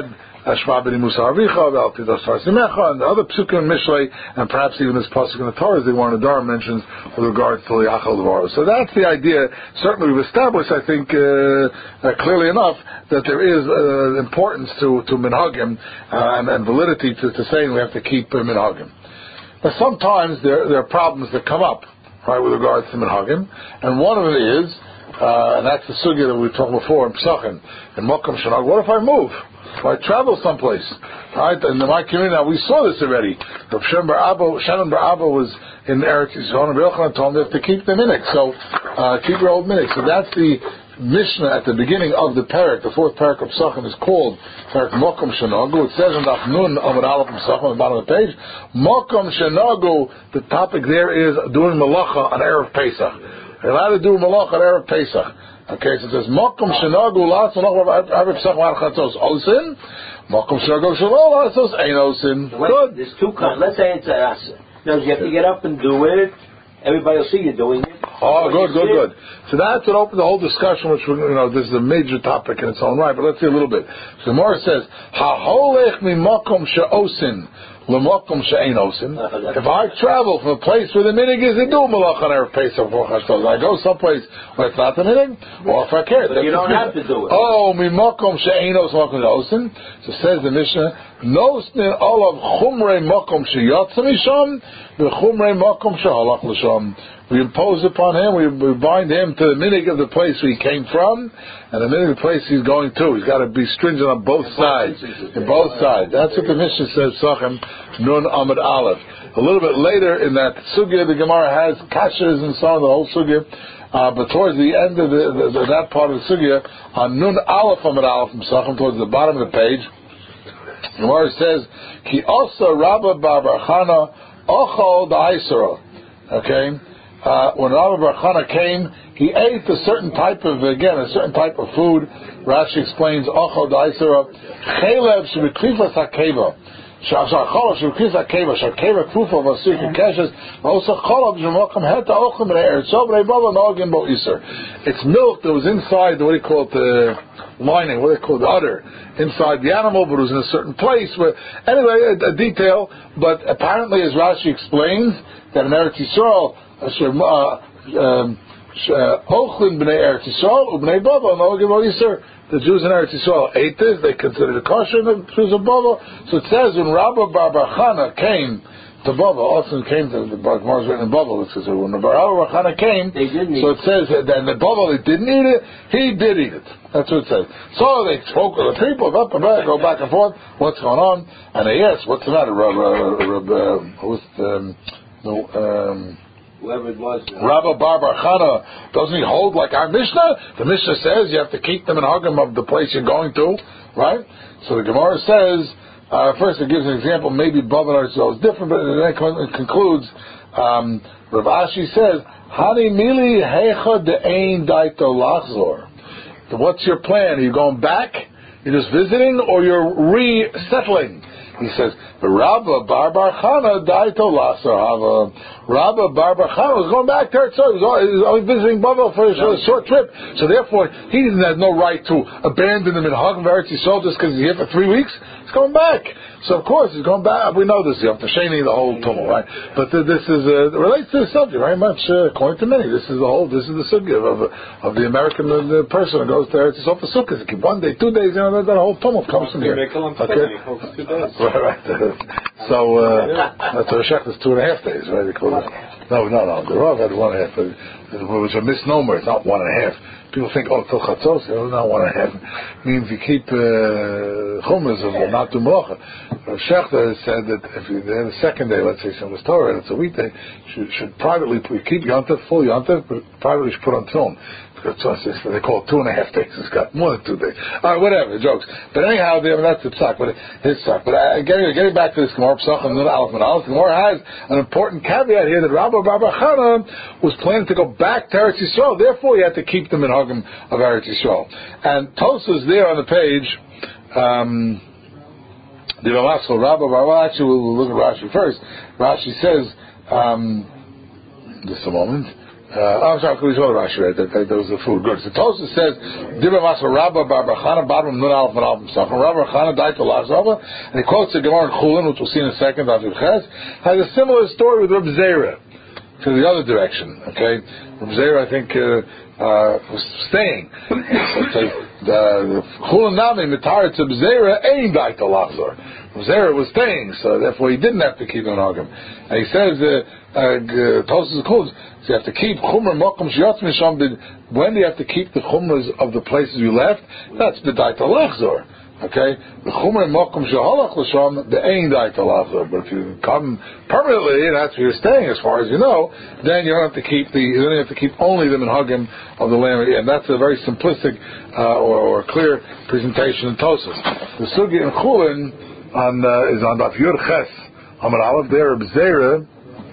Ashma b'nimus ha'aricha, v'altidas harsimecha, and the other psukim in Mishlei, and perhaps even this pasuk in the Torah, as the Gemara Nadar mentions, with regards to the Achal Devaros. So that's the idea. Certainly we've established, I think, uh, uh, clearly enough, that there is uh, importance to, to minhagim, uh, and, and validity to, to saying we have to keep uh, minhagim. Now sometimes there, there are problems that come up, right, with regards to minhagim, and one of them is, uh, and that's the sugya that we were talking before in Pesachim, in Mokum Shanag, what if I move? If I travel someplace, right? And in my community now, we saw this already. Rav Shem Bar Abba, Shannon Bar Abba was in Eretz Yisrael, and Rav Yochanan told him they have to keep the minik, so uh, keep your old minik. So that's the Mishnah at the beginning of the parak. The fourth parak of Pesachim is called Parak Mokum Shanagu. It says in Daf Nun Amud Aleph Pesachim on the bottom of the page, Mokum Shanagu. The topic there is doing malacha on Erev Pesach. You're allowed to do malacha on Erev Pesach. Okay, so it says Mokum Shanagu Las Malacha Erev Pesach Marchatzos Osin. Mokum Shanagu Shalol Lasos Ein Osin. Good. There's two kinds. Let's say it's a asa. Now you have to get up and do it. Everybody will see you doing it. Oh, good, good, good. So that's what opened the whole discussion, which, you know, this is a major topic in its own right, but let's see a little bit. So the Gemara says, Ha'holech mimakom she'osin l'makom she'ein osin. If I travel from a place where the minig is to do malach on Erev Pesach before Chashtos, I go someplace where it's not the minig, or if I care. But you don't have to do it. Oh, mimakom she'ein osin l'makom she'osin. So says the Mishnah, Nosnin olav chumrei makom she'yatsa misham v'chumrei makom she'halach l'sham. We impose upon him, we, we bind him to the minig of the place where he came from, and the minig of the place he's going to. He's got to be stringent on both sides. On both sides. That's what the Mishnah says, Sachem, Nun Amud Aleph. A little bit later in that sugya, the Gemara has kashas and so on, the whole sugya, uh, but towards the end of the, the, that part of the sugya, on Nun Aleph Amud Aleph from Sachem, towards the bottom of the page, the Gemara says, Ki also Rabba Bar Bar Chana Ochol Da'isara. Okay? Uh, when Rabbi Bar Chana came, he ate a certain type of, again, a certain type of food. Rashi explains, Ochol Da'isara, Chelev Shebekifas HaKeva. Shachar Cholav Shebekifas HaKeva, Shakeva Kufa Vasik Keshes, also Cholav Shemokum Heta Ochim Re'er, Sobrei Baba Nogin Bo Iser. It's milk that was inside, what do you call it, the lining, what do they call it, the udder, inside the animal, but it was in a certain place. Where, anyway, a, a detail, but apparently, as Rashi explains, that in Eretz Yisrael, Ochlin b'nei Eretz Yisrael u'b'nei Bava no'ogim o'Yisur. The Jews in Eretz Yisrael ate this; they considered it kosher. And the Jews of Bava. So it says when Rabbi Bar Bar Chana came to Bava, also came to the Gemara's written in Bava. It says when Rabbi Bar Chana came, so it says that in the Bava they didn't eat it; he did eat it. That's what it says. So they spoke with the people, up and back, go back and forth. What's going on? And they asked, "What's the matter, Rabbi? Rabbi who's the no?" Um, Whoever it was. Rabbi Bar Bar Chana, doesn't he hold like our Mishnah? The Mishnah says you have to keep them in Hagam of the place you're going to, right? So the Gemara says, uh, first it gives an example, maybe Bava is different, but then it concludes, um, Rav Ashi says, Hani mili hecha de'ein daito lachzor. So what's your plan? Are you going back? You're just visiting, or you're resettling? He says, Rabba Bar Bar Chana daito lachzor hava. Rabba Bar Bar Chana was going back to Eretz Yisrael. He was only visiting Bavel for a short trip. So therefore, he didn't have no right to abandon him in Hagam of Eretz Yisrael just because he's here for three weeks. He's going back. So of course, he's going back. We know this. You have to sheni the whole tumult, right? But uh, this is uh, relates to the subject very much, uh, according to many. This is the whole. This is the subject of of the American uh, the person who goes to Eretz Yisrael for Sukkot. He keep one day, two days. You know that, that whole tumult comes from here. Okay. Right, right. So uh, that's a shech is two and a half days, right? They call it. No, no, no. The Rav had one and a half. It was a misnomer. It's not one and a half. People think, oh, till chatzos, it's not one and a half. It means you keep uh, chumras of not do malacha. Rav Shechter said that if you, the second day, let's say some was Torah, and it's a weekday, should, should privately keep yontif, full yontif, but privately should put on film. They call it two and a half days. It's got more than two days. All right, whatever, jokes. But anyhow, I mean, that's the psak. But his psak. But uh, getting, getting back to this Gemara psak and Nun Aleph and Aleph, the Gemara has an important caveat here that Rabbi Bar Bar Chana was planning to go back to Eretz Yisrael. Therefore, he had to keep them in Hagam of Eretz Yisrael. And Tosas there on the page. Um, the Ramaschal Rabbi Bar. Well, actually, we'll look at Rashi first. Rashi says, um, just a moment. Uh, I'm sorry, we saw the Rashi, right? That, that, that was the food. Good. So Tosfos says, Dibra Masa Rabba Bar Barchana Bottom Nun Alf Nun Alf Musaf. And Rabba Barchana died to Lazava, and he quotes the Gemara in Chulin, which we'll see in a second, Daf Ches, has a similar story with Reb Zera, to the other direction. Okay, Reb Zera, I think, uh, uh, was staying. So the Chulin Nami Mitar to Reb Zera ain't died to Lazar. Reb Zera was staying, so therefore he didn't have to keep on Hagim. And he says, uh, uh, Tosfos quotes, so you have to keep chumrah mokum sheyotz misham. When do you have to keep the chumras of the places you left? That's b'dait alachzor. Okay, the chumrah mokum shehalach l'sham the ain't dait alachzor. But if you come permanently and that's where you're staying, as far as you know, then you don't have to keep the. You don't have to keep only the minhagim of the land. And that's a very simplistic uh, or, or clear presentation in Tosfos. The sugi in Chulin on uh, is on Daf Yud Ches Amar Aleph there B'Zera.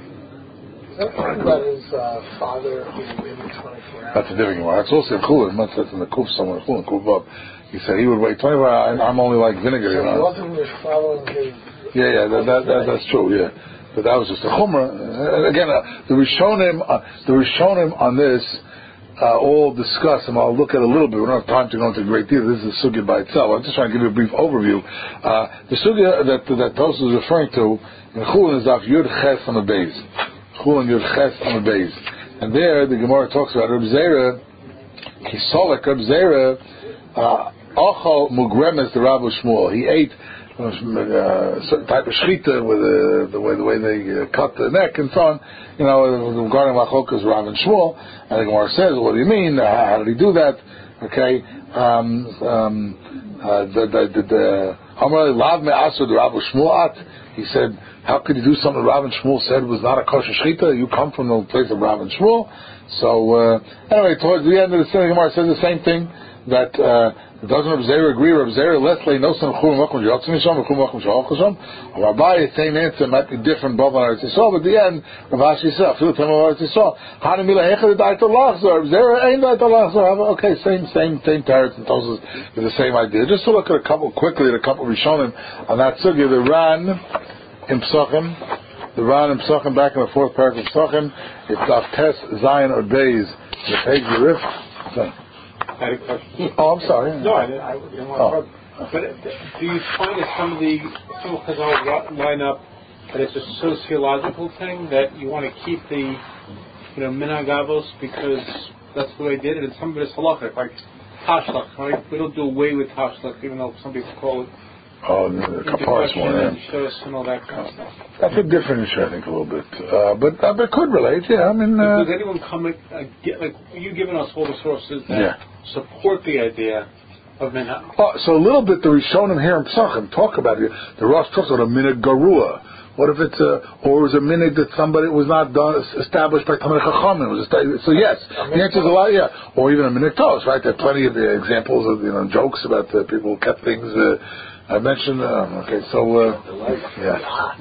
Is that talking about his uh, father being waiting twenty-four hours? That's a different one. It's also in Chulin. It says in the Kuf somewhere. Chulin, Kuf up. He said he would wait twenty-four hours. I'm only like vinegar. So you know? he wasn't just following his. Yeah, yeah, that, that, that, that's true. Yeah, but that was just a chumrah. Uh, again, uh, the Rishonim, uh, the Rishonim on this uh, all discuss, and I'll look at a little bit. We don't have time to go into a great deal. This is a sugya by itself. I'm just trying to give you a brief overview. Uh, the sugya that that Tosfos is referring to in Chulin is Daf Yud Ches on the base. Chulin Yud Ches on the base, and there the Gemara talks about Reb Zera, Kisolek Reb Zera, Achal Mugremes the Rav Shmuel. He ate uh, a certain type of shchita with uh, the way the way they uh, cut the neck and so on. You know, regarding Machokas Rav and Shmuel, and the Gemara says, "What do you mean? Uh, how did he do that?" Okay, um, um, uh, the the the Hamar Lav Me Asur the Rav Shmuel at. He said, how could you do something Rav and Shmuel said was not a kosher shchita? You come from the place of Rav and Shmuel. So, uh, anyway, towards the end of the Sinai Gemara says the same thing, that, uh, doesn't Reb Zera agree? Reb Zera, Leslie, no son chum makom yotzim misham, chum makom shalach l'sham. Rabbi, the same answer might be different, both on Eretz Yisrael, but at the end, Rav Ashi said, Filu Tema Eretz Yisrael, Hani Mila Hechad Da'at Lachzor, Reb Zera ain't Da'at Lachzor. Okay, same, same, same teretz and Tosfos with the same idea. Just to look at a couple, quickly at a couple of Rishonim on that sugya, the Ran, in Psachim, the Ran in Psachim, back in the fourth paragraph of Psachim, it's Daf Tes Zion or Beis, the page of the Rif. I had a question. Oh, I'm sorry. No, I didn't, I didn't want to. Oh. But do you find that some of the some of Chazal line up that it's a sociological thing that you want to keep the you know minhag avos because that's the way they did it, and some of it is halachic, like tashlach. Right? We don't do away with tashlach, even though some people call it. Oh, the kaparas one, and shos and all that kind of stuff. That's a different issue, I think, a little bit. Uh, but uh, but it could relate, yeah. I mean, uh, does anyone come and uh, get like you giving us all the sources that yeah. support the idea of minhag? Oh, so a little bit the Rishonim here in Psachim talk about it. The Rosh talks about a minhag garua. What if it's a, or it was a minhag that somebody was not done, established by Talmidei Chachamim? Was so yes, the answer is a lot, yeah. Or even a minhag tos, right? There are plenty of uh, examples of you know jokes about uh, people who kept things. Uh, I mentioned, uh, okay, so, uh, yeah.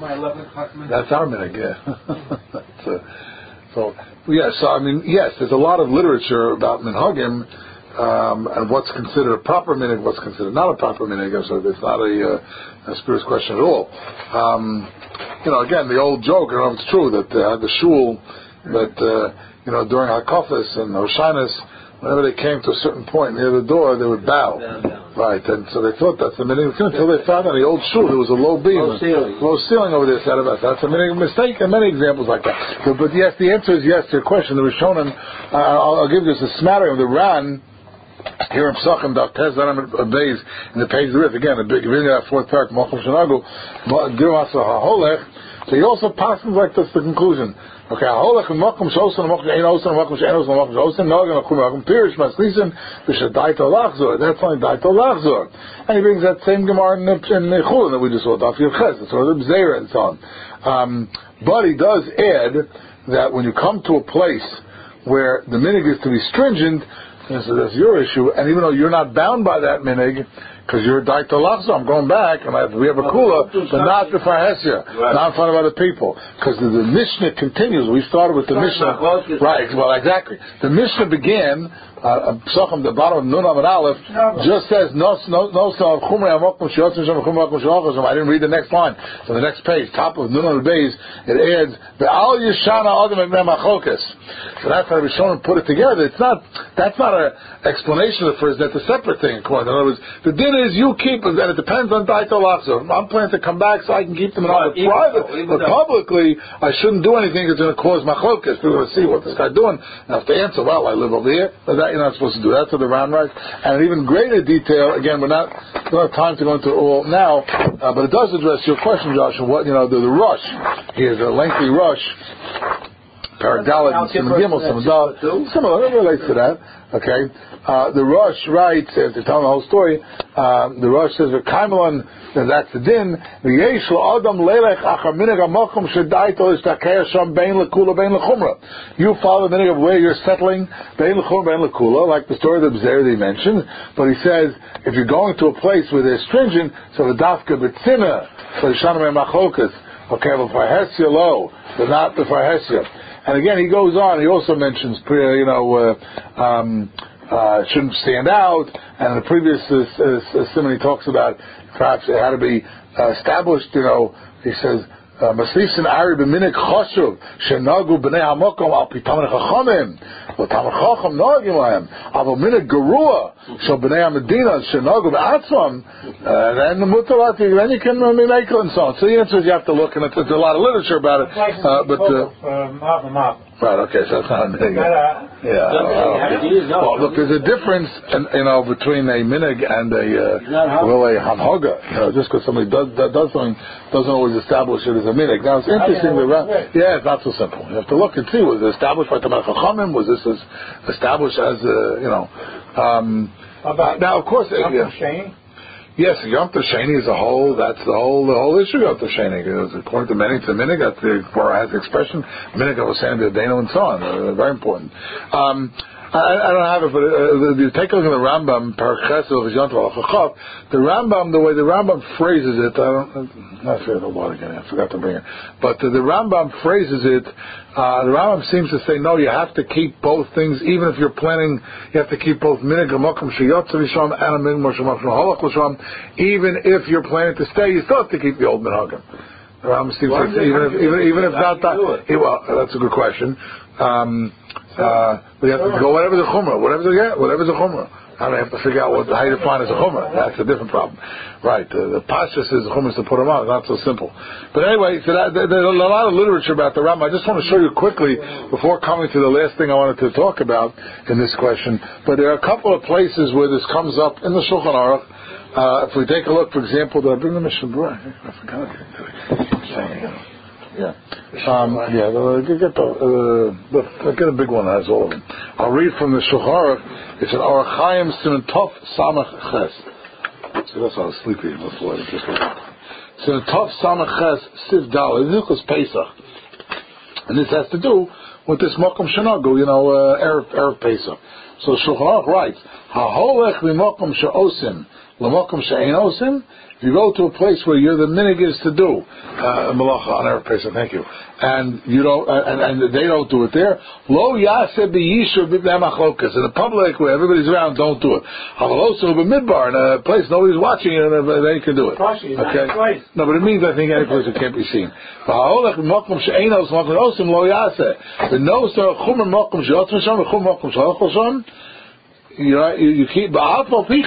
That's our minhag, yeah. so, so, yeah, so, I mean, yes, there's a lot of literature about minhagim, um, and what's considered a proper minhag, what's considered not a proper minhag, so it's not a, uh, a spurious question at all. Um, you know, again, the old joke, I don't know if it's true, that uh, the shul, that, uh, you know, during Hakafis and Hoshanas, whenever they came to a certain point near the door, they would bow. Right, and so they thought that's the minhag until they found on the old shul there was a low beam, low ceiling, low ceiling over there. Said about that's a minhag mistake, and many examples like that. But, but yes, the answer is yes to your question. The Rishonim, uh, I'll, I'll give you just a smattering of the Ran here in Psachim, Daf Tes Zayin Beis in the page of the Rif. Again, the big reading that fourth paragraph, Malchum Shanagu, Girum Asa HaHolech. So he also passes like this the conclusion. Okay, Holech and Makom Shosan, Makom Shein Osan, Makom Shein Osan, Makom Shosan, Nogam Makom Makom Pirish Maslisin, B'Shadaito Lachzor. That's only Daito Lachzor, and he brings that same Gemara in Chulin that we just saw, Daf Yud Ches, so the B'Zera and so on. Um, but he does add that when you come to a place where the minhag is to be stringent, and so that's your issue, and even though you're not bound by that minhag, because you're daito lachzor. I'm going back, and I have, we have a kula, but not the farhesia, right. Not in front of other people. Because the, the Mishnah continues. We started with the Mishnah. Right, well, exactly. The Mishnah began, uh, the bottom of Nun Amud Aleph, just says, no, no, no, I didn't read the next line. So the next page, top of Nun Amud Beis, it adds, the Al Yishana Adam Machlokas. So that's how Rishonim put it together. It's not, that's not an explanation of the first, that's a separate thing. In other words, the din is you keep it, and it depends on daito lachzor. I'm planning to come back so I can keep them in all private, but publicly, I shouldn't do anything that's going to cause machlokas. People are going to see what this guy's doing, and I have to answer, well, I live over here, but that you're not supposed to do. That's what the Ram writes. And in even greater detail, again, we're not, we don't have time to go into all now, uh, but it does address your question, Josh, and what, you know, the, the rush. Here's a lengthy rush. Paragdalit and Simon Gimel, Simon Dal. Similar, it relates to that. Okay. Uh, the Rosh writes, uh, to tell the whole story, uh, the Rosh says, V'kaimelon, that's the din, V'yesh l'adam leilech achar minig ha'mokum shedaito ishtakeir sham bein l'kula bein l'chumra. You follow the minig of where you're settling, bein l'chumra bein l'kula, like the story of the Bzer that he mentioned, but he says, if you're going to a place where they're stringent, so the dafka b'tzina, so yishanam machlokas, okay, v'farhesia lo, but not the farhesia. And again, he goes on. He also mentions, you know, uh, um, uh, shouldn't stand out. And in the previous uh, uh, simon, he talks about perhaps it had to be uh, established. You know, he says, "Maslisin ari b'minik choshuv shenagu b'nei hamokom al pitamin chachamim v'tamin chacham nagim lahem aval minik gerua shel b'nei hamedina shenagu b'atzmam." And then the mutalat, then you can make it and so on. So the answer is you have to look, and it's, there's a lot of literature about it. Uh, but uh, right, okay, so that's not a minig. Yeah. Well, look, there's a difference, in, you know, between a minig and a uh, well, a hamhaga. You know, just because somebody does does something doesn't always establish it as a minig. Now it's interesting that yeah, it's not so simple. You have to look and see, was it established by Tamar Chachamim? Was this as established as uh, you know? Um, now, of course, uh, yeah. Yes, Yom Tov Sheni as a whole, that's the whole the whole issue of Yom Tov Sheni. According to many, it's a minig, that's the Torah has the expression, minig of Hossein B'Yadenu and so on. Uh, very important. Um, I, I don't have it, but uh, you take a look at the Rambam, Paraches of Yom Tov Al-Chachav, the Rambam, the way the Rambam phrases it, I don't, I forgot the water again, I forgot to bring it, but uh, the Rambam phrases it, uh, the Rambam seems to say, no, you have to keep both things, even if you're planning, you have to keep both minig ha'mokum sheyotzav yisham and a minig ha'mokum halach l'sham, even if you're planning to stay, you still have to keep the old minhagim. The Rambam seems to say, even if, even, even if not that, it, well, that's a good question. Um, uh, we have to go whatever the chumrah, whatever the yeah, whatever the chumrah. I don't have to figure out what how you define as a chumrah. That's a different problem, right? Uh, the pasha says the chumrah is to put them on. It's not so simple. But anyway, so that, there, there's a lot of literature about the Rambam. I just want to show you quickly before coming to the last thing I wanted to talk about in this question. But there are a couple of places where this comes up in the Shulchan Aruch. Uh, if we take a look, for example, did I bring the Mishnah Berurah? I forgot. Yeah. Um, yeah, get, the, uh, the, get a big one that has all of them. I'll read from the Shulchan Aruch. It's an Orach Chaim Siman Tov Samach Ches. See, that's how I was sleepy before. Just Siman Tov Samach Ches Siv Dal. This is Pesach. And this has to do with this Mokum Shanagu, you know, uh, Erev, Erev Pesach. So Shulchan Aruch writes, HaHolech L'Mokum She'osim L'Mokum She'ein Osim. If you go to a place where you're the minig is to do uh, malacha on Erev Pesach, thank you, and you don't, uh, and, and they don't do it there. Lo yaseh b'yishuv b'bnei machlokas, in the public where everybody's around, don't do it. Havalosu b'midbar, in a place nobody's watching, and they can do it. Okay, no, but it means I think any place it can't be seen. V'haolech b'mokum she'enos mokum osim lo yaseh. The nose to chumer mokum she'otzim sham v'chumer mokum she'ochol sham. You know, you, you keep again. Don't do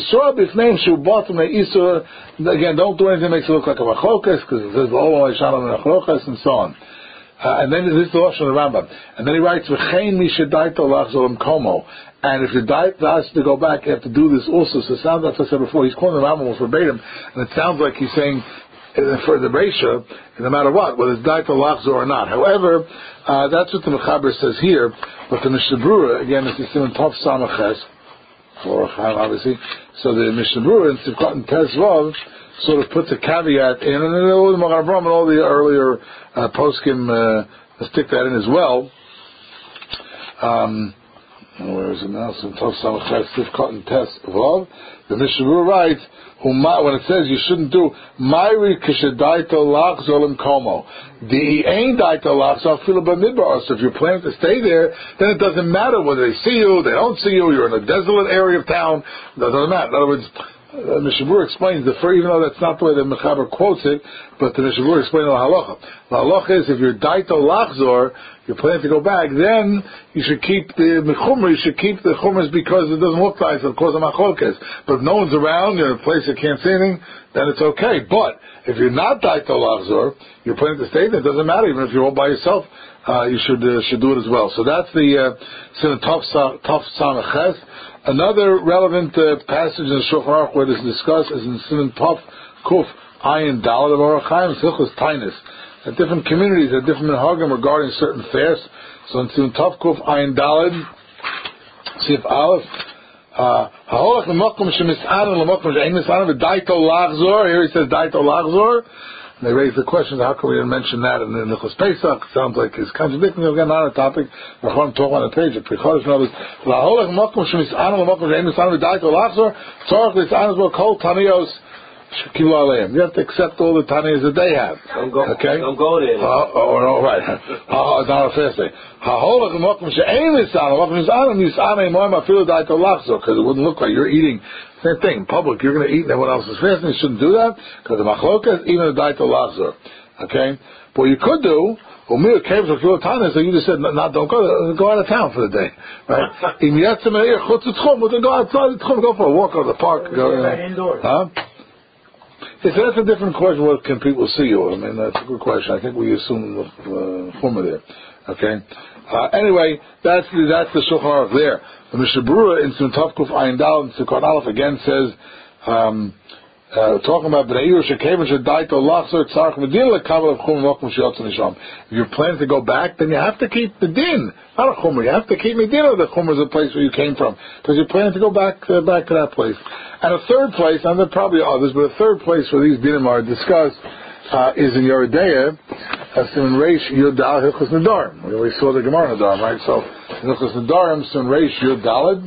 anything that makes it look like a machlokas, because it says oh shalom and machlokas and so on. Uh, and then this is the Lashon of the Rambam. And then he writes v'chein mi shedaito lachzor komo. And if your diet has to go back, you have to do this also. So it sounds like I said before. He's quoting the Rambam verbatim, and it sounds like he's saying for the Reisha, no matter what, whether it's daito lachzor or not. However, uh, that's what the Mechaber says here. But the Mishnah Berurah, again, is the Siman Tov Samach Ches, for Chaim, obviously. So the Mishnah Berurah in Sivkot and Tezvav sort of puts a caveat in, and all the Magen Avraham and all the earlier uh, poskim uh, stick that in as well. Um, And where is it now? So Tov Samachet Sifkat and Tes Vav. The Mishnah Berurah writes, when it says you shouldn't do Myri Kishedaito Lachzol Komo. The ain't Daito Lachzol Fila Bamidbar. So if you're planning to stay there, then it doesn't matter whether they see you, they don't see you, you're in a desolate area of town. It doesn't matter. In other words, Uh, Mishnah Berurah explains that for, even though that's not the way the Mechaber quotes it, but the Mishnah Berurah explains the halacha. The halacha is if you're daito lachzor, you're planning to go back, then you should keep the mechumra, you should keep the chumras because it doesn't look nice, it'll cause a machlokes. But if no one's around, you're in a place that can't see anything, then it's okay. But if you're not daito lachzor, you're planning to stay there, it doesn't matter, even if you're all by yourself, uh, you should uh, should do it as well. So that's the uh, Tov Samachet. Another relevant uh, passage in the Shulchan Aruch where this is discussed is in Siman Tov Kuf Ayin Daled of Orach Chaim Silchus Tainus. At different communities, at different minhagim regarding certain fasts. So in Siman Tov Kuf Ayin Daled, Sif Aleph, Ha'olach l'mokum shemis'an l'mokum she'ein mis'an v'daito lachzor. Here he says daito lachzor. And they raise the question, how come we didn't mention that in the Nichos Pesach? It sounds like it's contradicting. Again, not a topic. We're going to talk on the page of Prichodesh and others. La'holech mokum shemis'an l'mokum she'ein mis'an v'daito lachzor. Tzorach l's'an as kol tanios shekilu aleim. You have to accept all the tanios that they have. Don't go, okay? Don't go there. Uh, oh, no, right. It's not a fast day. Ha'holech mokum she'ein mis'an l'mokum she'ein mis'an moim afilu daito lachzor. Because it wouldn't look like you're eating. Same thing, in public, you're going to eat and everyone else is fasting, you shouldn't do that, because the machlokas, even a daito lachzor. Okay? But what you could do, umir caves or feel time, so you just said, not, don't go, go out of town for the day. Right? In Yetzim Meir, chutz tzchum, we'll go outside the tchum, go for a walk, go to the park, go, you know. Indoors. Huh? Yeah, so that's a different question, what can people see you? I mean, that's a good question. I think we assume the uh, former there. Okay? Uh, anyway, that's the, that's the Shulchan Aruch there. The Mishnah Berurah in Siman Tov Kuf Ayin Daled and Sukkot Aleph again says, um, uh, talking about Bnei Yir Shekevin Shedaito Lachzor Tzarech Medin Lekabel of Chum Mokum Sheyotzu Nisham. If you're planning to go back, then you have to keep the din, not a chumrah. You have to keep medina. The chumrah is the place where you came from, because you're planning to go back uh, back to that place. And a third place, and there are probably others, but a third place where these dinim are discussed uh, is in Yeridea, as in Reish Yudal Hilchos Nedarim. We always saw the Gemara Nedarim, right? So Hilchos Nedarim, so in Reish Yudaled.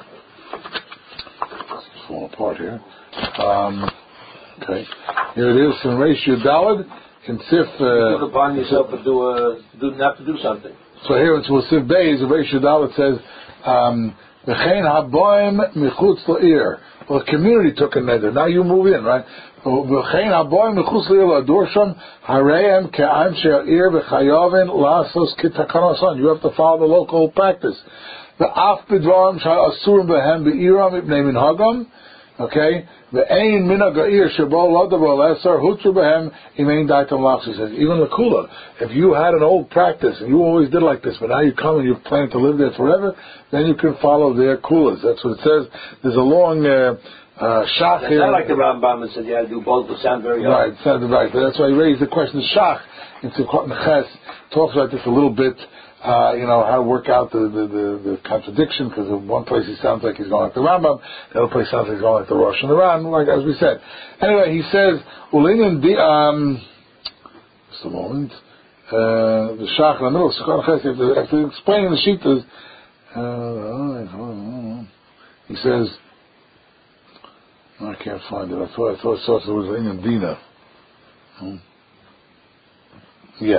It's falling apart here. Um, okay, here it is. In Reish Yudaled in Sif. Uh, you took upon yourself to do a, do not to do something. So here it's Sif Beis. In Reish Yudaled says, um, "V'chein haboim michutz la'ir." Well, the community took a neder. Now you move in, right? V'chein haboim michutz la'ir la'adursham hareim ke'aim she'ir v'chayavin la'asos kitakanos. You have to follow the local practice. V'af b'dvarim sha'asurim b'hem be'iram ibnei minhagam. Okay, the ein minagair shebo ladavo lesar hutru behem imein daitam lachs. Says even the kula. If you had an old practice and you always did like this, but now you come and you plan to live there forever, then you can follow their kulas. That's what it says. There's a long uh, uh, shach here. I like the Rambam and said, yeah, I do both. It sound very right. It sounded right. That's why he raised the question. The shach in Sukkot Neches talks about this a little bit. Uh, you know, how to work out the, the, the, the contradiction, because in one place he sounds like he's going like the Rambam, the other place sounds like he's going like the Rosh and the Ran, like as we said. Anyway, he says, Ulin di um just a moment. Uh, the Shach in the middle of Sukkot Ches, after, after explaining the Shittas, uh, he says, I can't find it. I thought I thought I saw it was Ulin Dina. Hmm. Yeah.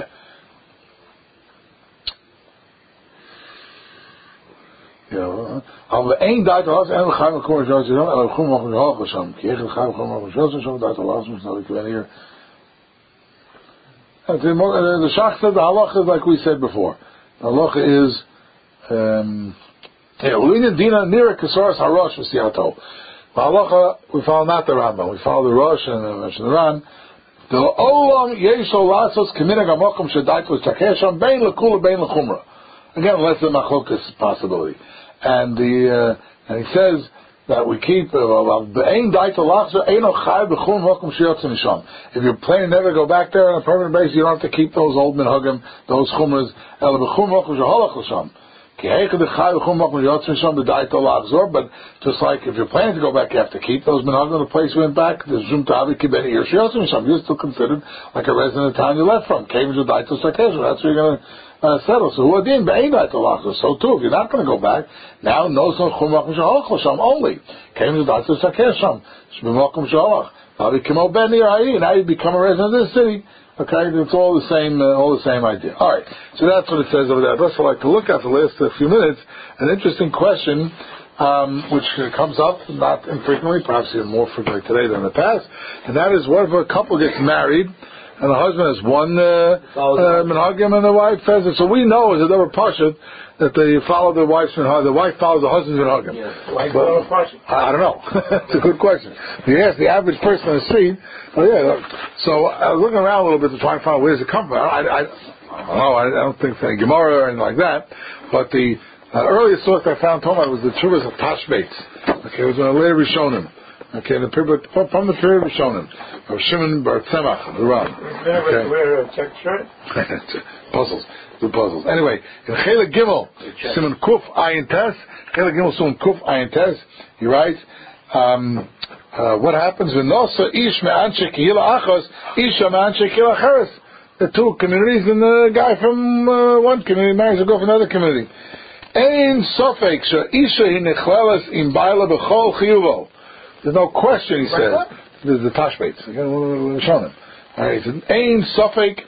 Yeah, aber ein Date was en gaan we komen zo zo en we gaan nog een halve sam. Keer gaan we gewoon nog zo zo dat laatst moet nou ik ben hier. And the the shachta the halacha is like we said before. The halacha is um yeah, ulin dina near kasaras harosh v'siato. The halacha we follow not the Rambam, we follow the Rosh and the Ran. The olam yesho lasos k'minag hamokum shedait v'takesham bein lekula bein lechumra. Again, less than machlokas possibility. And the uh, and he says that we keep if you're planning never to go back there on a permanent basis, you don't have to keep those old minhagim, those chumras. But just like if you're planning to go back, you have to keep those minhagim. The place you went back, the you're still considered like a resident of the town you left from. That's where you're going to uh, settled. So who adin be'edat alacha. So too, if you're not going to go back, now no son chumach mishahol sham only. Came to the sakeh sham shbimokum shalach. Now you come ben now you become a resident of this city. Okay, it's all the same, uh, all the same idea. All right, so that's what it says over there. I'd also like to look at the last uh, few minutes an interesting question, um, which uh, comes up not infrequently, perhaps even more frequently today than in the past, and that is, what if a couple gets married and the husband has one uh, uh, minhagim and the wife has it? So we know as a double pashut that they follow their wife's minhagim, the wife follows the husband's minhagim. Yes. Why double pashut? I don't know. It's a good question. You ask the average person on the street. Oh yeah. So I was looking around a little bit to try and find out where does it come from. I, I, I don't know. I don't think it's any Gemara or anything like that. But the uh, earliest source I found told me was the Chuvas of Tashbates. Okay, it was when I later Rishonim. Okay, the period, from the period Rishonim of Shimon Bar Tzemach, the Ram. Okay. Wear a check shirt. Puzzles. The puzzles. Anyway, in Chela Gimel, Simon Kuf Ayin Tes, Chela Gimel Simon Kuf Ayin Tes, he writes, um, uh, what happens when Nosa Ish Me'anche Kehila Achos, Isha Me'anche Kehila Acheres? The two communities, and the guy from uh, one community marries a girl from another community. Ein Sofek Isha Hi Nechlelas Im Baila B'chol Chiyuvo. There's no question, he says. There's the Tashbates. Again, we'll show him. All right, he said, Ein Sofek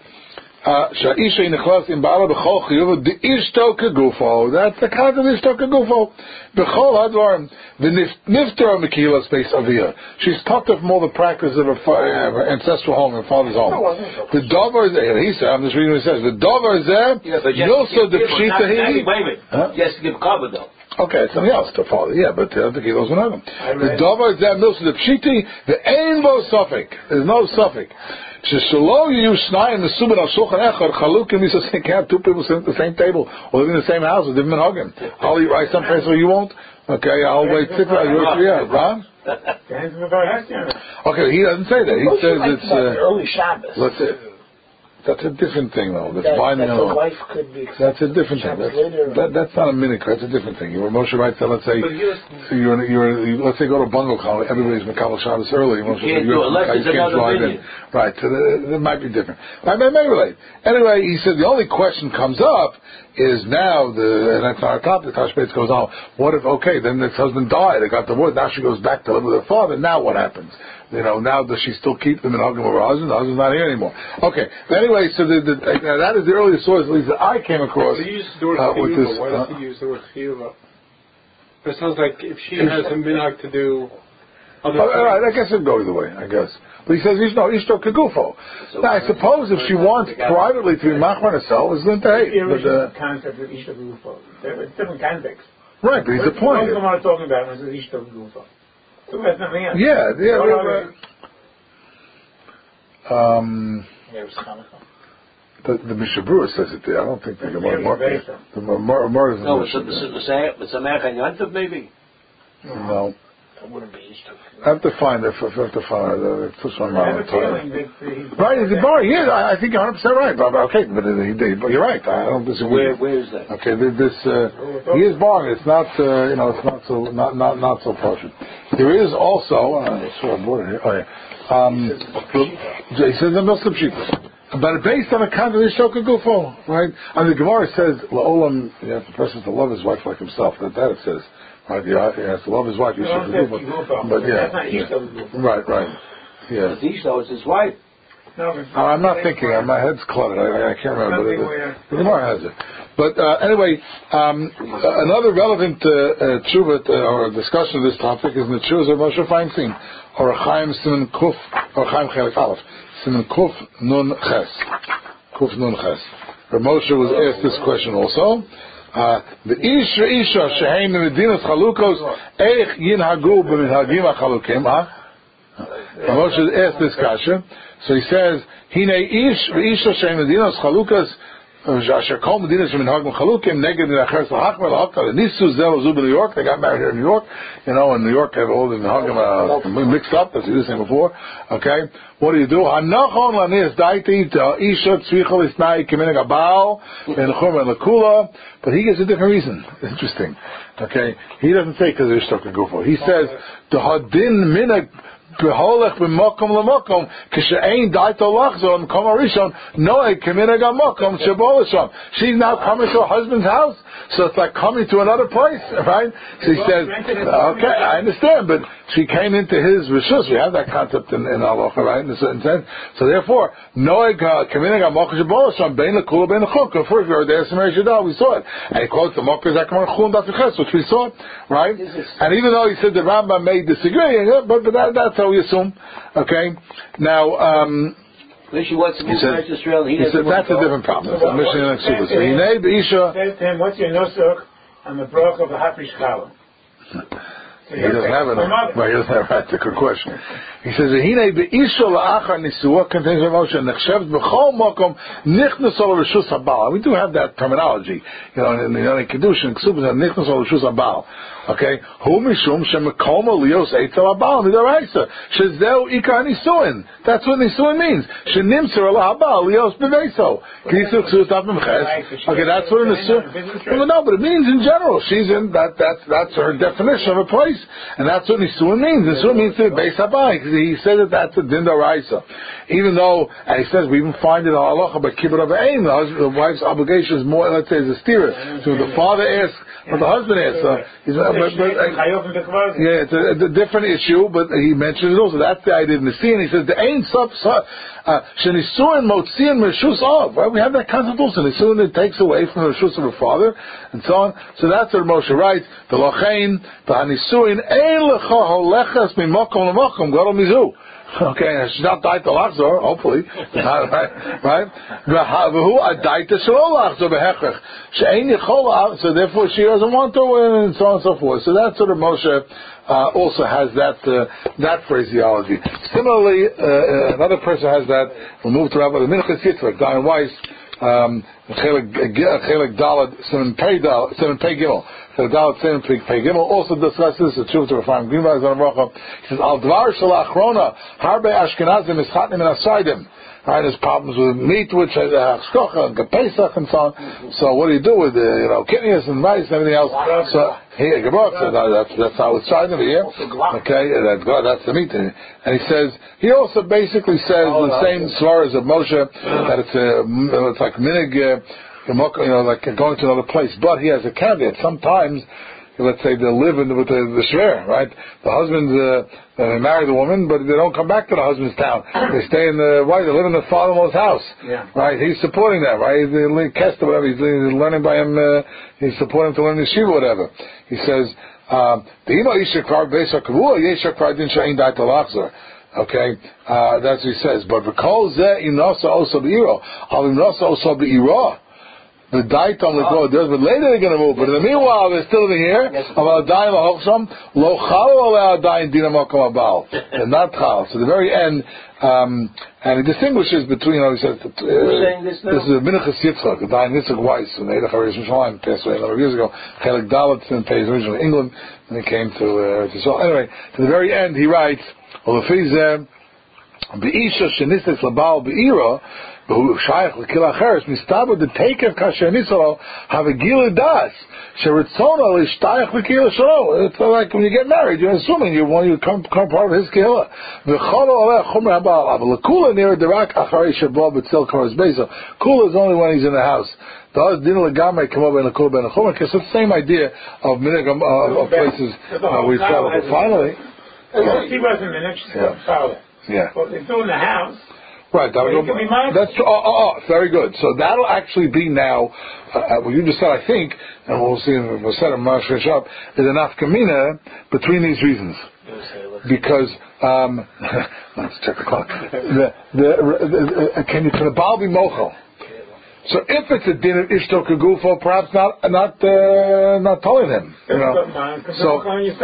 Sha'isha in the chlas in Ba'ala b'chol chiyuv the ishto kegufo. That's the kind of ishto kegufo. B'chol hadvarim v'niftar mekila space avia. She's tucked up from all the practice of her, uh, her ancestral home, her father's home. The dover zeh. He said, I'm just reading what he says. The dover zeh. Milsa de pshita hi. Wait a minute. He has to give cover though. Okay, it's something else to father. Yeah, but uh, the kilos one of them. The dover zeh milsa de pshiti. The ein bo suffix. There's no suffix. Sheshalo you snai the subin al shulchan echad chalukim. He says they can't have two people sitting at the same table or living in the same house with different minhagim. I'll eat rice some place where you won't. Okay, I'll wait six hours. You wait three hours. Ron? Okay, he doesn't say that. He says it's uh, early Shabbos. Let's say. That's a different thing, though. That's that, binding that on. wife could be That's a different thing. That's, that, that's not a minik. That's a different thing. You were Moshe writes that. Let's say you're, in, you're, in, let's say go to bungalow colony. Everybody's Makabel Shabbos early. You can't do it unless it's another minion. Right. So it might be different. I may, may relate. Anyway, he said the only question comes up is now the and that's on our top. The Tashbetz goes on. What if okay? Then this husband died. They got divorced. Now she goes back to live with her father. Now what happens? You know, now does she still keep them in hugging with her husband? The husband's not here anymore. Okay. But anyway, so the, the, uh, that is the earliest source, at least that I came across. He uses the word uh, with this, Why does uh, he use the word chiyuva? It sounds like if she has a minhag to do other all things. right, I guess it'd go either way, I guess. But he says, no, ishto kegufo. Now, I suppose if she wants privately to be machman herself, it's going to hate. The original uh, concept of ishto kegufo. It's different context. Right, but he's What appointed. am I talking about when it says ishto kegufo? Yeah, yeah. Well, uh, um, the the Mishabura says it there. I don't think the Gemara. The Gemara doesn't. No, it's a it's a Mechanyantav maybe. No. It wouldn't be ishto. I have to find it. I have to find it. It's on I have my a feeling that he's right, he's a bar. He is. I, I think you're one hundred percent right. But, okay, but he did. But you're right. I don't disagree. Where where is that? Okay, this uh, he is barring. It's not. Uh, you know, it's not so not not not so partial. There is also. Uh, I saw a board here. Oh yeah. Um, he says the Muslim Shita. But based on a kind of Ishoka Gufo, right? I mean, the Gemara says, La'olam, you have the person to love his wife like himself. That, that it says. Right? He has to love his wife. Ishoka Gufo. But yeah. yeah. Right, right. Yeah. But Ishto is his wife. No, I'm not thinking. My head's cluttered. I, I can't remember. But it, the Gemara has it. But uh, anyway, um, another relevant uh, uh, tshuva uh, or discussion of this topic is in the tshuva of Moshe Feinstein, or Chaim Simon Kuf, or Chaim Chelik Aleph, Simon Kuf Nun Ches, Kuf Nun Ches. Where Moshe was asked this question also. Uh, the Ish Isha Shehein Medinas Chalukos Eich Yinhagu B'Minhagim HaChalukim. Moshe asked this question. So he says, Hine Ish Isha Shehein Medinas Chalukos Asher Kol Medinas Minhagim Chalukim Neged Nechares LaHakmel LaHakmel Nisu Zel Zub in New York. They got married here in New York. You know, in New York, they have all the Minhagim uh, mixed up, as we were saying before. Okay, What do you do? Hanachon lanis daiti isha tzvicha lisnai k'minig abal and chum and lekula. But he gives a different reason. Interesting. Okay, he doesn't say because they're stuck in gufo. He says the hadin minig. Beholech b'mokom l'mokom k'she'ein daito lachzor m'kom harishon noeg k'mineg ha'mokom shebolashon. She's now coming to her husband's house, so it's like coming to another place, right? So he says, okay, I understand, but she came into his rishus. We have that concept in, in halacha, right? In a certain sense. So therefore, noeg k'mineg ha'mokom shebolashon bein l'kula bein l'chum. First, we heard the Esmer Shadal, we saw it, and he quotes the mokker zakamar chum dafiches, which we saw, right? And even though he said the Rambam may disagree, but but that, that's how we assume. Okay. Now, um, He wants to move back to Israel. He, he said that's a different problem. It's a mission in Exubus. So he named Isha. Says to him, "What's your nusach on the brach of the hafish kala?" He doesn't have it. Well, he doesn't have it. That's a good question. He says, "Hine be'isha la'achar nisua contains emotion nechshavt b'chol makom nichnas ol reshus habal." We do have that terminology, you know, in the Yonei Kedushin, Ksubas, nichnas ol reshus habal. Okay, hu mishum shemekom lios eitzel habal midaraisa shezeu ikar nisuin. That's what nisuin means. Shenimser ala habal lios beveiso. Knisu ksus taf memches. Okay, that's what nisuin. Well, no, but it means in general. She's in that. That's that's her definition of a place. And that's what Nisuin means. Nisuin means to be Beis Habayis. He said that that's a Din D'Oraisa. Even though, and he says, we even find it in Halacha, but Kibbut of Aim, the wife's obligation is more, let's say, is a steerer. So the father asks, but the husband asks. So he's, but, but, uh, yeah, it's a, a different issue, but he mentioned it also. That's the idea of Nisian. He says, the Aim sub, Shenisuin Motzian Mershus of. Right? We have that concept also. Nisuin, it takes away from the Reshus of her father, and so on. So that's what Moshe writes. The Lachain, the Hanisuin, Ein lecha holechas mimokom lemokom gadol mizu. Okay, she's not died to lachzor, hopefully, right? Right? V'hu adaita shelo lachzor behechach. She'ein yichol, so therefore she doesn't want to, and so on and so forth. So that's sort of Moshe uh, also has that uh, that phraseology. Similarly, uh, another person has that. We'll move to Rabbi the Minchas Yitzchak, Diane Weiss. Um, Chelik Dalet Simon Pei Dalet Simon Pei Gimel. Chelik Dalet Simon Pei Gimel also discusses the truth of Ephraim Greenberg on Rocha. He says Al Dvar Shel Achrona Harbe Ashkenazim Mischatnim and Asaidim. Right, there's problems with meat, which has hachshkocha and kapesach and so on. So what do you do with the you know kidneys and rice and everything else? So here, Gebrach says that's that's how it's tried over here. Okay, that that's the meat. And he says he also basically says the same svaras of Moshe that it's a it's like minig, you know, like going to another place. But he has a caveat. Sometimes, let's say they live in the, with the, the shver, right? The husband uh, they marry the woman, but they don't come back to the husband's town. They stay in the why? They live in the father-in-law's house, yeah. Right? He's supporting them, right? He's the kest or whatever. He's, he's learning by him. Uh, he's supporting him to learn yeshiva, whatever. He says, "The imo isha kvar beisa kavua yesha kvar din she'ein dai talachzor." Okay, uh, that's what he says. But v'kol zeh inosa oso beiro, al inosa oso beiro. The daitom will go does, but later they're going to move. But in the meanwhile, they're still living here. About daim lahochsham lo chal alei daim dinamakom abal, and not chal. So the very end, um, and he distinguishes between. You know, he says uh, this, this is a Minchas Yitzchak, a Dayan Yitzchak Weiss, and Eidach Harish Mishalayim passed away a number of years ago. Chelik Dalet in pays originally England, and he came to uh, to so anyway. To the very end, he writes, "Olafizeh be'isha shenistes labal be'ira." Who shaykh l'kil acheres mistabed the takev kasher nisalo have a gila das sheritzona l'shtayach l'kil shalo. It's like when you get married, you're assuming you want you come become part of his kila. V'cholo aleh chomer habal aval l'kula near derak acharei shebo b'tzel koros beisa. Kula is only when he's in the house. The other din l'gamay kamo ben l'kula ben l'chomer. Because it's the same idea of minigam uh, of places uh, we follow. But finally, he wasn't the next father. Yeah. But they're doing the house. Right, that well, that's oh, oh, oh, very good. So that'll actually be now. Uh, what you just said, I think, and we'll see. We'll set a mashresh up is an afkamina between these reasons, because um, let's check the clock. The, the, the, the, can you can the baal be mochel? So if it's a din of ishto kagufo, perhaps not not uh, not telling him. You know, so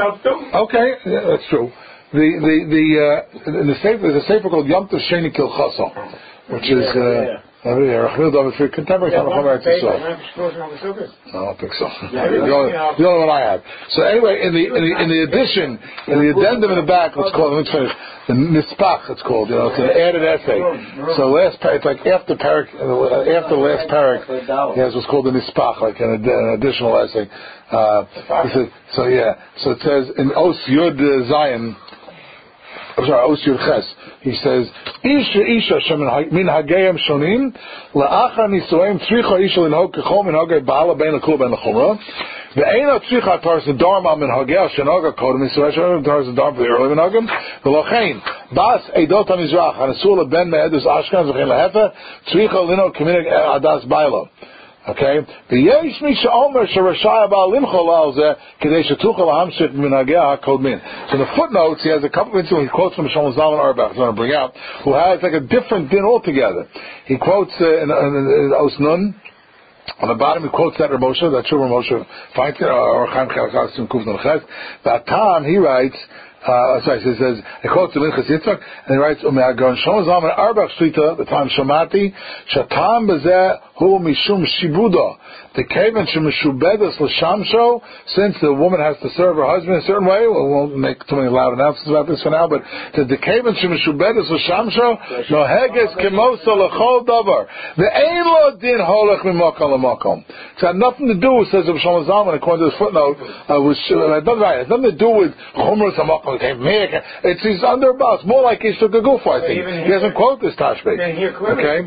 okay, yeah, that's true. The the the uh, in the sefer there's a sefer called Yom Tov Sheni Kilchaso, which is uh, Every year, for contemporary Tanna Chomer Eretz Yisrael. I don't think so. the, only, the only one I have. So anyway, in the in the in the addition, in the addendum in the back, what's called, let me finish, the Nispach, it's called. You know, it's an added essay. So last, it's like after parak, after the last parak, he has what's called the Nispach, like an, an additional essay. Uh, he says, so yeah, so it says in Os Yud uh, Zion. I'm sorry, Os Yud Ches. He says, Isha Isha shemin min hagayim shonim la'achar nisuim tzricha Isha linhog kechol min hagay ba'ala bein l'kul bein l'chumra ve'eina tzricha taras nedarma min hagay shenaga kodem nisuim shenaga taras nedarma v'erolim min hagam v'lochein bas eidot ha-mizrach ha'nesul ben me'edus Ashkenaz v'chein lahefa tzricha linhog keminig adas ba'ala. Okay? V'yesh mi she'omer she'rashaya ba'alimchol al-zeh k'dei she'tuchal ha'amshik minhagei ha'kodmin. So in the footnotes, he has a couple of instances, he quotes from Shlomo Zalman Auerbach, he's going to bring out, who has like a different din altogether. He quotes uh, in, in, in Os Nun, on the bottom he quotes that Ramosha, that Shur Ramosha finds it, or Chaim Chalachas in Kuf Nun Ches. That time he writes, Uh, sorry, he says, he quotes the Minchas Yitzchak, and he writes, Ume'agon Shlomo Zalman Auerbach Shlita, the time Shamati, Shatam Bezeh Hu Mishum Shibudo, the Kavan Shemishubedas L'Shamsho, since the woman has to serve her husband a certain way, we won't make too many loud announcements about this for now, but the Kavan Shemishubedas L'Shamsho, Noheges Kemosa L'Chol Davar, the Ein Lo Din Holech Mimokom L'Mokom. It's got nothing to do, says Shlomo Zalman, according to his footnote, uh, with, uh, it has nothing to do with Chumras HaMokom. It's he's under a bus, more like he's took a goof, I think. He doesn't quote this Tashbek. Okay?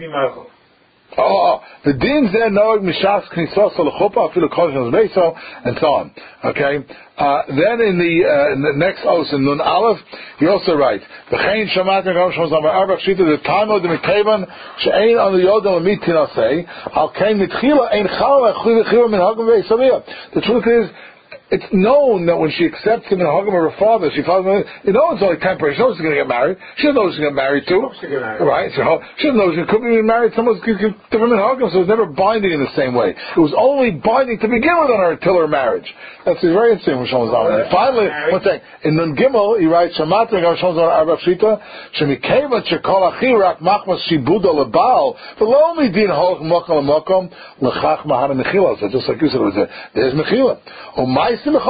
Oh, the din zeh noeg mishas knisos l'chuppah afilu kol beso, and so on. Okay. Uh, then in the, uh, in the next os in Nun Aleph, he also writes, "V'chein shamatim gam shmos amar arbach shita the time of the mekavan she'ein on the yodel amit tinasei al kein mitchila ein chal echil min hagam ve'isaviyah." The truth is, it's known that when she accepts him in Hagam of her father, she follows him. You know it's only temporary. She knows she's going to get married. She knows she's going to get married too. Right? So she knows she could be married. Someone's different in Hagam, so it's never binding in the same way. It was only binding to begin with on her until her marriage. That's very interesting when Shlomo Zalman. And finally, one thing in Nun Gimel, he writes, "Shamat v'gam Shlomo Zalman Arba Shita shemikevan shekol achirak machmas shibuda lebal v'lo midin holch mokom lemokom lechach mahana mechila." So just like you said, it was a, there's mechila. So the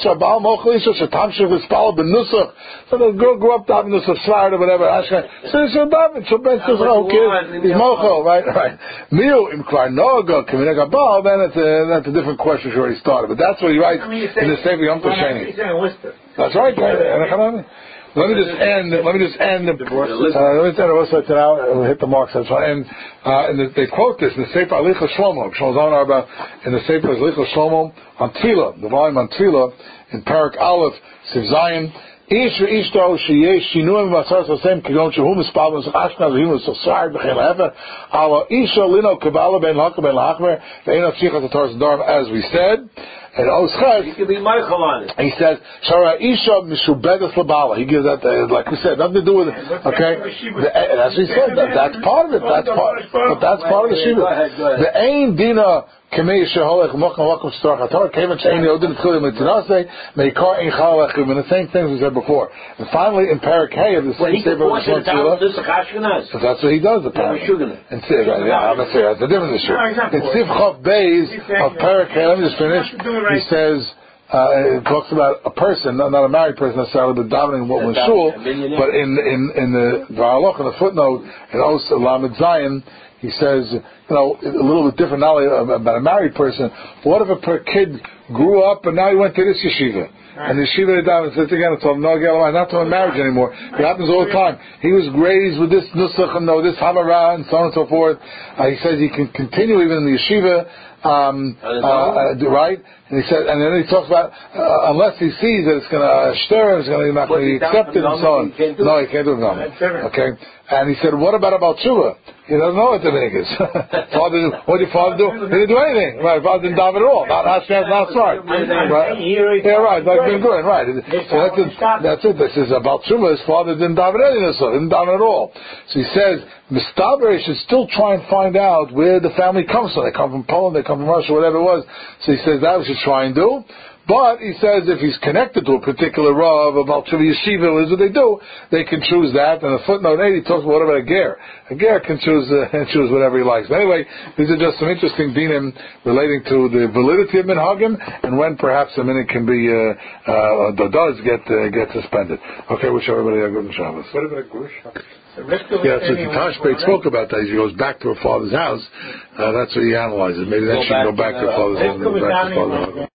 girl grew up having nusach slide or whatever. So it's a daven. So Ben says, "Oh, kid, he's mochel, right, right." Miu im kvar noga k'mineg habal. Then it's a that's a different question. She already started, but that's what he writes in the Sefer Yom Tov Sheni. That's right. Let me just end. Let me just end. Uh, let me just end the website now. We'll hit the marks. That's right. And uh, and they quote this in the Sefer Alicha Shlomo. Shlomo Zalman Auerbach in the Sefer Alicha Shlomo on Tefillah, the volume on Tefillah in Parak Aleph, Siv Zion. Ish v'ishto sheyesh shinuim v'asar sasem kigon shehu mispal v'sach Ashkenaz v'him v'sosar b'chein lehefer ala isha lino kabala ben l'haka ben l'hachmer v'eina tzichas ha'torah darm, as we said. And Osches, he can be Michael on it. He says, "Shara isha mishubedas labala." He gives that, uh, like we said, nothing to do with it. Okay, the, uh, that's what he said. That, that's part of it. That's part. But that's part of the shiva. The ain dina kemei sheholech mokum mokum shtarach hatorah kevan she'ein yodin tchilim mitinasei meikar ein chalachim, and the same things we said before. And finally, in Parak Hay of the same Sefer of the Shlomo, so that's what he does. Apparently, and yeah, I'm not saying that's a different issue. In Siv Chav Beis of Parak Hay, let me just finish. He says, uh, it talks about a person, not, not a married person necessarily, but davening what was shul. But in in in the V'aloch, in the footnote, in Os Lamed Zion, he says, you know, a little bit different knowledge about a married person. What if a per kid grew up and now he went to this yeshiva? And the yeshiva daven says again, it's all no not to a marriage anymore. It happens all the time. He was raised with this nusach and no this hamara and so on and so forth. Uh, he says he can continue even in the yeshiva. Um, uh, uh, right? And he said, and then he talks about uh, unless he sees that it's going to stir, it's going to not going to be accepted and so on. No, he can't do it. Okay. And he said, what about about tshuva? He doesn't know what the thing is. Father, what did your father do? He didn't do anything. Right? Father didn't daven at all. Not Hashem, not smart. Right? Yeah, right. Like been good. Right. So that's it. That's it. This is about tshuva. His father didn't daven anything. So he didn't daven at all. So he says, Mistaber should still try and find out where the family comes from. They come from Poland. They come from Russia. Whatever it was. So he says that we should try and do. But he says if he's connected to a particular Rav, a Balchuva Yeshiva, is what they do, they can choose that. And the footnote eight, he talks about what about a ger? A ger can choose uh, choose whatever he likes. But anyway, these are just some interesting dinim relating to the validity of minhagim and when perhaps a minute can be uh, uh, does get uh, get suspended. Okay, wish everybody a good Shabbos. What about a gush? Yeah, so the Tashbeit spoke about that. He goes back to her father's house. Uh, that's what he analyzes. Maybe then she can go back to her father's house and go back to her father's house.